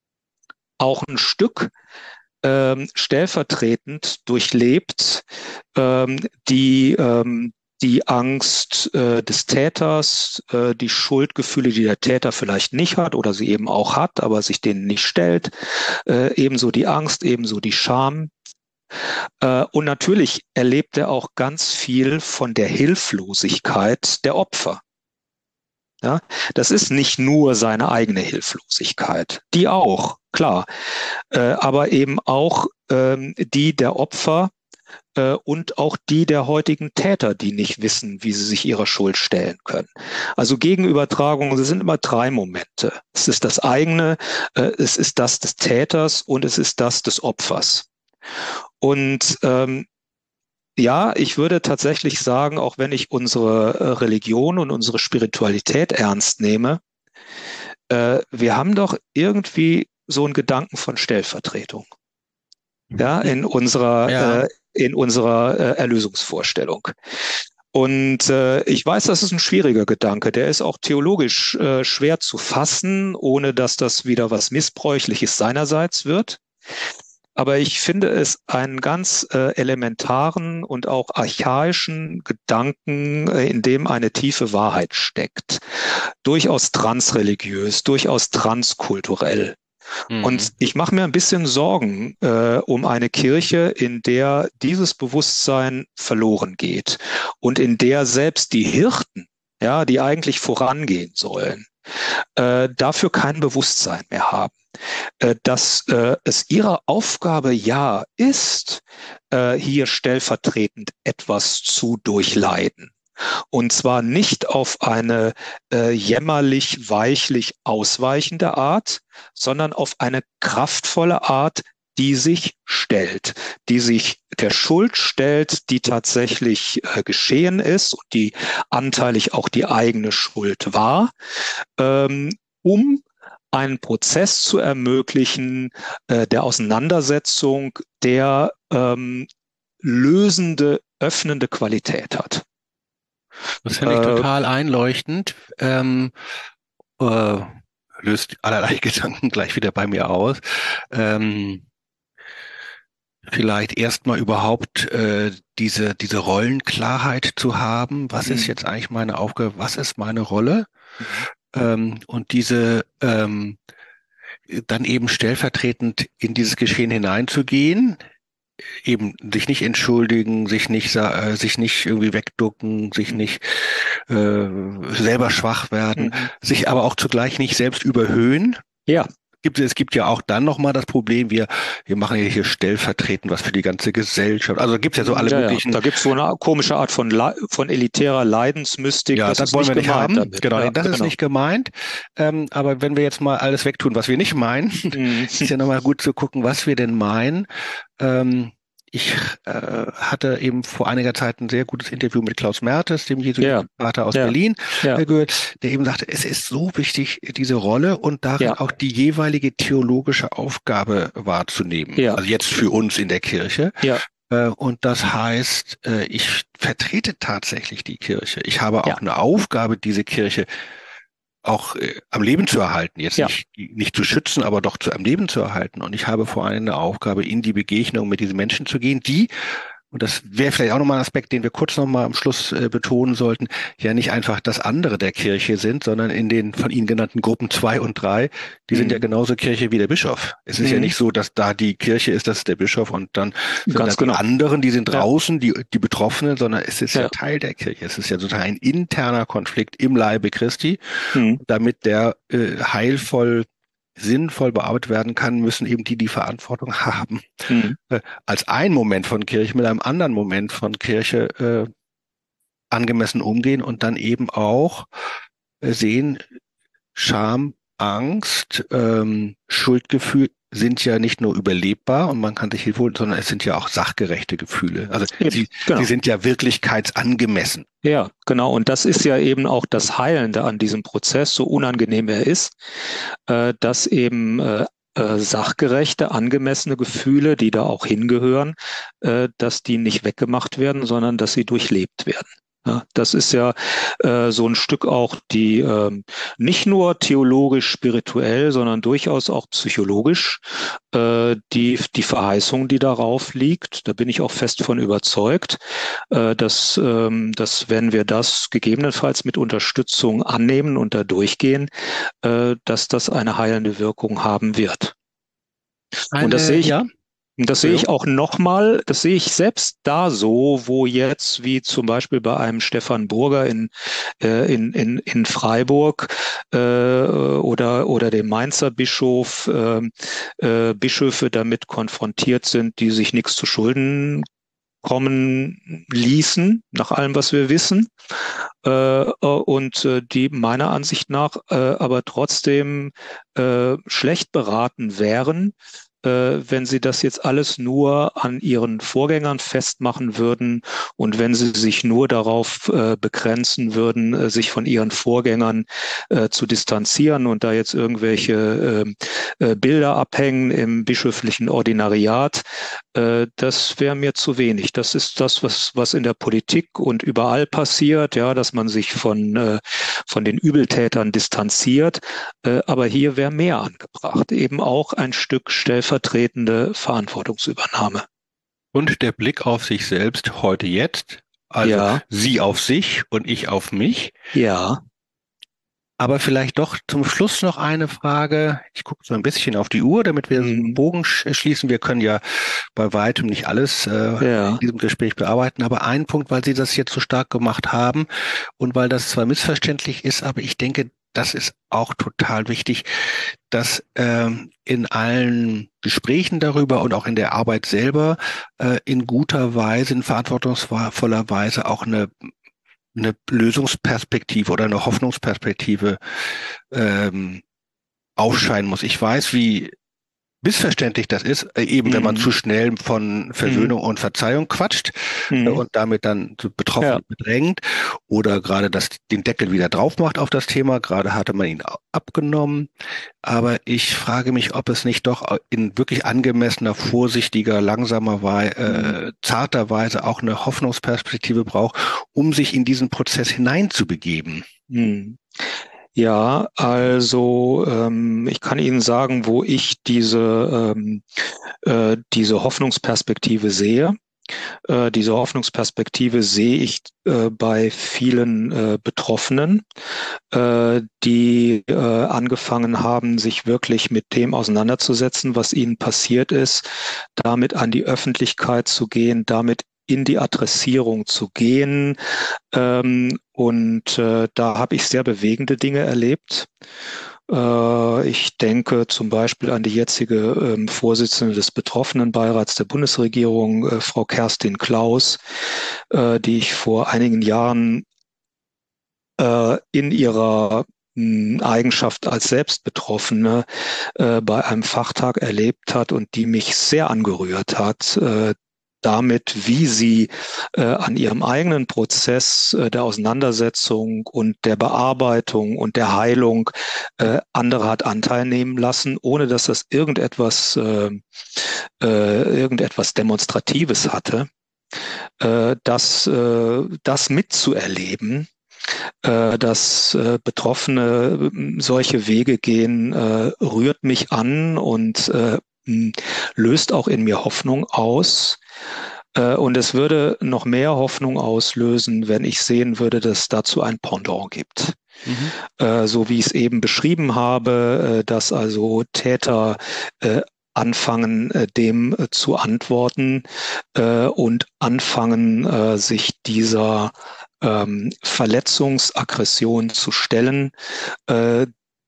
Speaker 3: auch ein Stück Ähm, stellvertretend durchlebt ähm, die, ähm, die Angst äh, des Täters, äh, die Schuldgefühle, die der Täter vielleicht nicht hat oder sie eben auch hat, aber sich denen nicht stellt, äh, ebenso die Angst, ebenso die Scham. Äh, und natürlich erlebt er auch ganz viel von der Hilflosigkeit der Opfer. Ja, das ist nicht nur seine eigene Hilflosigkeit, die auch, klar, äh, aber eben auch ähm, die der Opfer äh, und auch die der heutigen Täter, die nicht wissen, wie sie sich ihrer Schuld stellen können. Also Gegenübertragung, es sind immer drei Momente. Es ist das eigene, äh, es ist das des Täters und es ist das des Opfers. Und ähm, ja, ich würde tatsächlich sagen, auch wenn ich unsere Religion und unsere Spiritualität ernst nehme, äh, wir haben doch irgendwie so einen Gedanken von Stellvertretung. Ja, in unserer,
Speaker 2: Ja.
Speaker 3: äh, in unserer äh, Erlösungsvorstellung. Und äh, ich weiß, das ist ein schwieriger Gedanke. Der ist auch theologisch äh, schwer zu fassen, ohne dass das wieder was Missbräuchliches seinerseits wird. aber ich finde es einen ganz äh, elementaren und auch archaischen Gedanken, äh, in dem eine tiefe Wahrheit steckt. Durchaus transreligiös, durchaus transkulturell.
Speaker 2: Mhm.
Speaker 3: Und ich mache mir ein bisschen Sorgen äh, um eine Kirche, in der dieses Bewusstsein verloren geht und in der selbst die Hirten, ja, die eigentlich vorangehen sollen, äh, dafür kein Bewusstsein mehr haben. Äh, dass äh, es ihre Aufgabe ja ist, äh, hier stellvertretend etwas zu durchleiden. Und zwar nicht auf eine äh, jämmerlich, weichlich ausweichende Art, sondern auf eine kraftvolle Art, die sich stellt, die sich der Schuld stellt, die tatsächlich äh, geschehen ist und die anteilig auch die eigene Schuld war, ähm, um einen Prozess zu ermöglichen, äh, der Auseinandersetzung, der ähm, lösende, öffnende Qualität hat.
Speaker 2: Das finde ich
Speaker 3: Äh,
Speaker 2: total einleuchtend. Ähm, äh, löst allerlei Gedanken gleich wieder bei mir aus. Ähm, vielleicht erstmal überhaupt äh, diese, diese Rollenklarheit zu haben. Was ist
Speaker 3: mhm.
Speaker 2: jetzt eigentlich meine Aufgabe? Was ist meine Rolle?
Speaker 3: Mhm.
Speaker 2: Ähm, und diese ähm, dann eben stellvertretend in dieses Geschehen hineinzugehen, eben sich nicht entschuldigen, sich nicht sa- äh, sich nicht irgendwie wegducken, sich
Speaker 3: Mhm.
Speaker 2: nicht äh, selber schwach werden,
Speaker 3: Mhm.
Speaker 2: sich aber auch zugleich nicht selbst überhöhen.
Speaker 3: Ja,
Speaker 2: Gibt, es gibt ja auch dann nochmal das Problem, wir, wir machen ja hier stellvertretend was für die ganze Gesellschaft. Also gibt es ja so alle
Speaker 3: ja, ja.
Speaker 2: möglichen,
Speaker 3: Da gibt es so eine komische Art von, Le von elitärer Leidensmystik.
Speaker 2: ja,
Speaker 3: Das
Speaker 2: das
Speaker 3: ist
Speaker 2: wollen
Speaker 3: nicht
Speaker 2: wir nicht
Speaker 3: gemeint
Speaker 2: haben.
Speaker 3: damit.
Speaker 2: Genau, nee,
Speaker 3: Ja,
Speaker 2: das ist
Speaker 3: genau.
Speaker 2: nicht gemeint. Ähm, aber wenn wir jetzt mal alles wegtun, was wir nicht meinen,
Speaker 3: Mhm.
Speaker 2: ist ja nochmal gut zu gucken, was wir denn meinen. Ähm, ich äh, hatte eben vor einiger Zeit ein sehr gutes Interview mit Klaus Mertes, dem
Speaker 3: Ja,
Speaker 2: Jesuitenpater aus
Speaker 3: ja,
Speaker 2: Berlin,
Speaker 3: ja,
Speaker 2: äh, gehört, der eben sagte, es ist so wichtig, diese Rolle und darin
Speaker 3: ja,
Speaker 2: auch die jeweilige theologische Aufgabe wahrzunehmen.
Speaker 3: ja,
Speaker 2: Also jetzt für uns in der Kirche.
Speaker 3: ja,
Speaker 2: Äh, Und das heißt, äh, ich vertrete tatsächlich die Kirche. Ich habe
Speaker 3: ja,
Speaker 2: auch eine Aufgabe, diese Kirche auch äh, am Leben zu erhalten. Jetzt
Speaker 3: ja.
Speaker 2: nicht, nicht zu schützen, aber doch zu am Leben zu erhalten. Und ich habe vor allem eine Aufgabe, in die Begegnung mit diesen Menschen zu gehen, die, und das wäre vielleicht auch nochmal ein Aspekt, den wir kurz nochmal am Schluss äh, betonen sollten, ja nicht einfach das andere der Kirche sind, sondern in den von Ihnen genannten Gruppen zwei und drei, die sind ja
Speaker 3: Mhm.
Speaker 2: genauso Kirche wie der Bischof. Es ist ja
Speaker 3: Mhm.
Speaker 2: nicht so, dass da die Kirche ist, das ist der Bischof und dann sind da
Speaker 3: Ganz
Speaker 2: die
Speaker 3: genau.
Speaker 2: anderen, die sind
Speaker 3: Ja,
Speaker 2: draußen, die, die Betroffenen, sondern es ist ja
Speaker 3: ja.
Speaker 2: Teil der Kirche. Es ist ja sozusagen ein interner Konflikt im Leibe Christi.
Speaker 3: Mhm.
Speaker 2: Damit der äh, heilvoll, sinnvoll bearbeitet werden kann, müssen eben die, die Verantwortung haben,
Speaker 3: Mhm.
Speaker 2: äh, als ein Moment von Kirche mit einem anderen Moment von Kirche äh, angemessen umgehen und dann eben auch äh, sehen, Scham, Angst, ähm, Schuldgefühl sind ja nicht nur überlebbar und man kann sich Hilfe holen, sondern es sind ja auch sachgerechte Gefühle. Also
Speaker 3: Eben,
Speaker 2: sie, sie
Speaker 3: genau.
Speaker 2: sind ja wirklichkeitsangemessen.
Speaker 3: Ja, genau. Und das ist ja eben auch das Heilende an diesem Prozess, so unangenehm er ist, äh, dass eben äh, äh, sachgerechte, angemessene Gefühle, die da auch hingehören, äh, dass die nicht weggemacht werden, sondern dass sie durchlebt werden. Ja, das ist ja äh, so ein Stück auch die ähm, nicht nur theologisch, spirituell, sondern durchaus auch psychologisch äh, die die Verheißung, die darauf liegt. Da bin ich auch fest von überzeugt, äh, dass ähm, dass wenn wir das gegebenenfalls mit Unterstützung annehmen und da durchgehen, äh, dass das eine heilende Wirkung haben wird. Und das
Speaker 2: Eine,
Speaker 3: sehe ich
Speaker 2: ja,
Speaker 3: und das sehe ich
Speaker 2: Entschuldigung.
Speaker 3: auch nochmal, das sehe ich selbst da so, wo jetzt, wie zum Beispiel bei einem Stefan Burger in, äh, in, in, in Freiburg äh, oder, oder dem Mainzer Bischof, äh, äh, Bischöfe damit konfrontiert sind, die sich nichts zu Schulden kommen ließen, nach allem, was wir wissen, äh, und äh, die meiner Ansicht nach äh, aber trotzdem äh, schlecht beraten wären, äh, wenn sie das jetzt alles nur an ihren Vorgängern festmachen würden und wenn sie sich nur darauf äh, begrenzen würden, äh, sich von ihren Vorgängern äh, zu distanzieren und da jetzt irgendwelche äh, äh, Bilder abhängen im bischöflichen Ordinariat. Äh, das wäre mir zu wenig. Das ist das, was, was in der Politik und überall passiert, ja, dass man sich von, äh, von den Übeltätern distanziert. Äh, aber hier wäre mehr angebracht, eben auch ein Stück Stellvertretung stellvertretende Verantwortungsübernahme.
Speaker 2: Und der Blick auf sich selbst heute jetzt, also
Speaker 3: Ja,
Speaker 2: Sie auf sich und ich auf mich.
Speaker 3: ja,
Speaker 2: Aber vielleicht doch zum Schluss noch eine Frage. Ich gucke so ein bisschen auf die Uhr, damit wir so einen
Speaker 3: hm,
Speaker 2: Bogen sch- schließen. Wir können ja bei weitem nicht alles äh, in
Speaker 3: ja,
Speaker 2: diesem Gespräch bearbeiten, aber ein Punkt, weil Sie das jetzt so stark gemacht haben und weil das zwar missverständlich ist, aber ich denke, das ist auch total wichtig, dass ähm, in allen Gesprächen darüber und auch in der Arbeit selber äh, in guter Weise, in verantwortungsvoller Weise auch eine eine Lösungsperspektive oder eine Hoffnungsperspektive ähm, aufscheinen muss. Ich weiß, wie missverständlich das ist, äh, eben wenn man
Speaker 3: hm,
Speaker 2: zu schnell von
Speaker 3: hm,
Speaker 2: Versöhnung und Verzeihung quatscht äh,
Speaker 3: hm,
Speaker 2: und damit dann so
Speaker 3: ja,
Speaker 2: Betroffene bedrängt oder gerade das, den Deckel wieder drauf macht auf das Thema. Gerade hatte man ihn au- abgenommen. Aber ich frage mich, ob es nicht doch in wirklich angemessener, vorsichtiger, langsamer, Wei-
Speaker 3: hm,
Speaker 2: äh, zarter Weise auch eine Hoffnungsperspektive braucht, um sich in diesen Prozess hineinzubegeben.
Speaker 3: hm. Ja, also ähm, ich kann Ihnen sagen, wo ich diese, ähm, äh, diese Hoffnungsperspektive sehe. Äh, diese Hoffnungsperspektive sehe ich äh, bei vielen äh, Betroffenen, äh, die äh, angefangen haben, sich wirklich mit dem auseinanderzusetzen, was ihnen passiert ist, damit an die Öffentlichkeit zu gehen, damit in die Adressierung zu gehen. Ähm, und äh, da habe ich sehr bewegende Dinge erlebt. Äh, ich denke zum Beispiel an die jetzige ähm, Vorsitzende des Betroffenenbeirats der Bundesregierung, äh, Frau Kerstin Klaus, äh, die ich vor einigen Jahren äh, in ihrer mh, Eigenschaft als Selbstbetroffene äh, bei einem Fachtag erlebt hat und die mich sehr angerührt hat, äh, damit, wie sie äh, an ihrem eigenen Prozess äh, der Auseinandersetzung und der Bearbeitung und der Heilung äh, andere hat anteil nehmen lassen, ohne dass das irgendetwas, äh, äh, irgendetwas Demonstratives hatte. Äh, das, äh, das mitzuerleben, äh, dass äh, Betroffene äh, solche Wege gehen, äh, rührt mich an und äh, m, löst auch in mir Hoffnung aus. Äh, und es würde noch mehr Hoffnung auslösen, wenn ich sehen würde, dass es dazu ein Pendant gibt.
Speaker 2: Mhm.
Speaker 3: Äh, so wie ich es eben beschrieben habe, äh, dass also Täter äh, anfangen, äh, dem äh, zu antworten äh, und anfangen, äh, sich dieser ähm, Verletzungsaggression zu stellen, äh,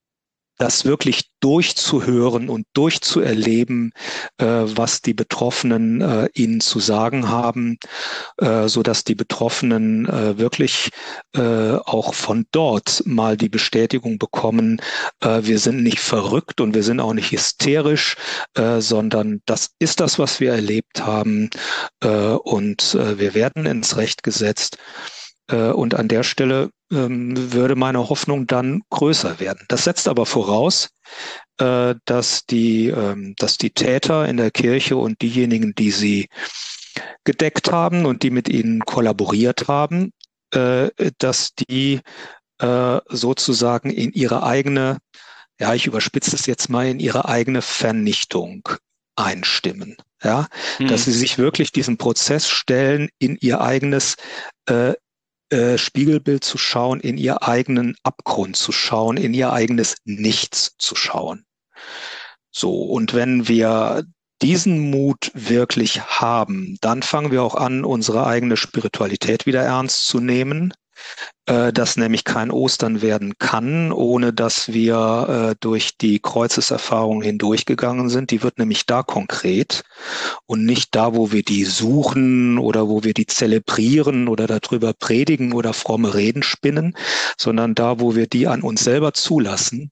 Speaker 3: das wirklich durchzuhören und durchzuerleben, äh, was die Betroffenen äh, ihnen zu sagen haben, äh, so dass die Betroffenen äh, wirklich äh, auch von dort mal die Bestätigung bekommen, äh, wir sind nicht verrückt und wir sind auch nicht hysterisch, äh, sondern das ist das, was wir erlebt haben, äh, und äh, wir werden ins Recht gesetzt. Äh, und an der Stelle ähm, würde meine Hoffnung dann größer werden. Das setzt aber voraus, äh, dass die, ähm, dass die Täter in der Kirche und diejenigen, die sie gedeckt haben und die mit ihnen kollaboriert haben, äh, dass die äh, sozusagen in ihre eigene, ja, ich überspitze es jetzt mal, in ihre eigene Vernichtung einstimmen. Ja, dass
Speaker 2: Mhm.
Speaker 3: sie sich wirklich diesem Prozess stellen, in ihr eigenes äh, äh, Spiegelbild zu schauen, in ihr eigenen Abgrund zu schauen, in ihr eigenes Nichts zu schauen. So, und wenn wir diesen Mut wirklich haben, dann fangen wir auch an, unsere eigene Spiritualität wieder ernst zu nehmen, äh, das nämlich kein Ostern werden kann, ohne dass wir äh, durch die Kreuzeserfahrung hindurchgegangen sind. Die wird nämlich da konkret und nicht da, wo wir die suchen oder wo wir die zelebrieren oder darüber predigen oder fromme Reden spinnen, sondern da, wo wir die an uns selber zulassen.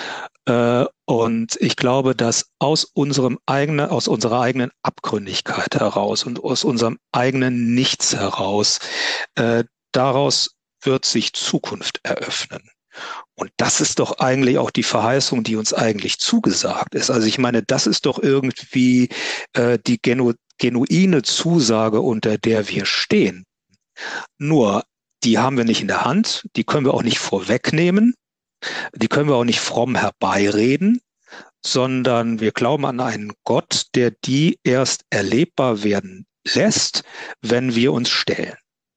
Speaker 3: Äh, und ich glaube, dass aus unserem eigenen, aus unserer eigenen Abgründigkeit heraus und aus unserem eigenen Nichts heraus, äh, daraus wird sich Zukunft eröffnen. Und das ist doch eigentlich auch die Verheißung, die uns eigentlich zugesagt ist. Also ich meine, das ist doch irgendwie äh, die genu genuine Zusage, unter der wir stehen. Nur, die haben wir nicht in der Hand, die können wir auch nicht vorwegnehmen, die können wir auch nicht fromm herbeireden, sondern wir glauben an einen Gott, der die erst erlebbar werden lässt, wenn wir uns stellen.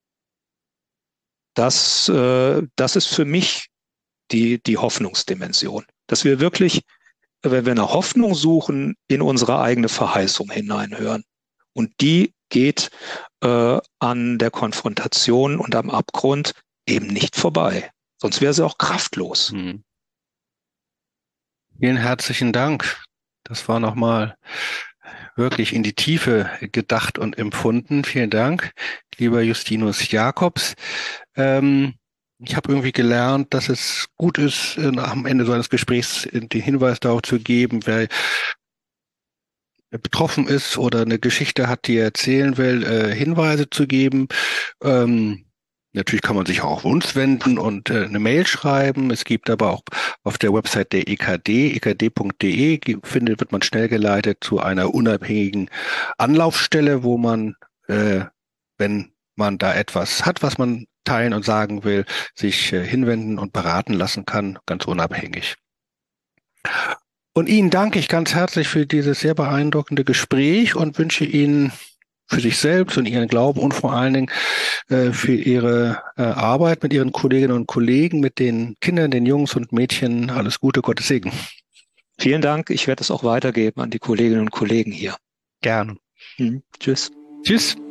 Speaker 3: Das, äh, das ist für mich die, die Hoffnungsdimension, dass wir wirklich, wenn wir eine Hoffnung suchen, in unsere eigene Verheißung hineinhören. Und die geht äh, an der Konfrontation und am Abgrund eben nicht vorbei. Sonst wäre sie auch kraftlos.
Speaker 2: Hm. Vielen herzlichen Dank. Das war nochmal wirklich in die Tiefe gedacht und empfunden. Vielen Dank, lieber Justinus Jacobs. Ähm, ich habe irgendwie gelernt, dass es gut ist, äh, am Ende so eines Gesprächs den Hinweis darauf zu geben, wer betroffen ist oder eine Geschichte hat, die er erzählen will, äh, Hinweise zu geben. Ähm, Natürlich kann man sich auch auf uns wenden und äh, eine Mail schreiben. Es gibt aber auch auf der Website der E K D, e k d punkt d e, findet, wird man schnell geleitet zu einer unabhängigen Anlaufstelle, wo man, äh, wenn man da etwas hat, was man teilen und sagen will, sich äh, hinwenden und beraten lassen kann, ganz unabhängig. Und Ihnen danke ich ganz herzlich für dieses sehr beeindruckende Gespräch und wünsche Ihnen für sich selbst und Ihren Glauben und vor allen Dingen äh, für Ihre äh, Arbeit mit Ihren Kolleginnen und Kollegen, mit den Kindern, den Jungs und Mädchen. Alles Gute, Gottes Segen.
Speaker 3: Vielen Dank. Ich werde es auch weitergeben an die Kolleginnen und Kollegen hier.
Speaker 2: Gern.
Speaker 3: Mhm. Tschüss.
Speaker 2: Tschüss.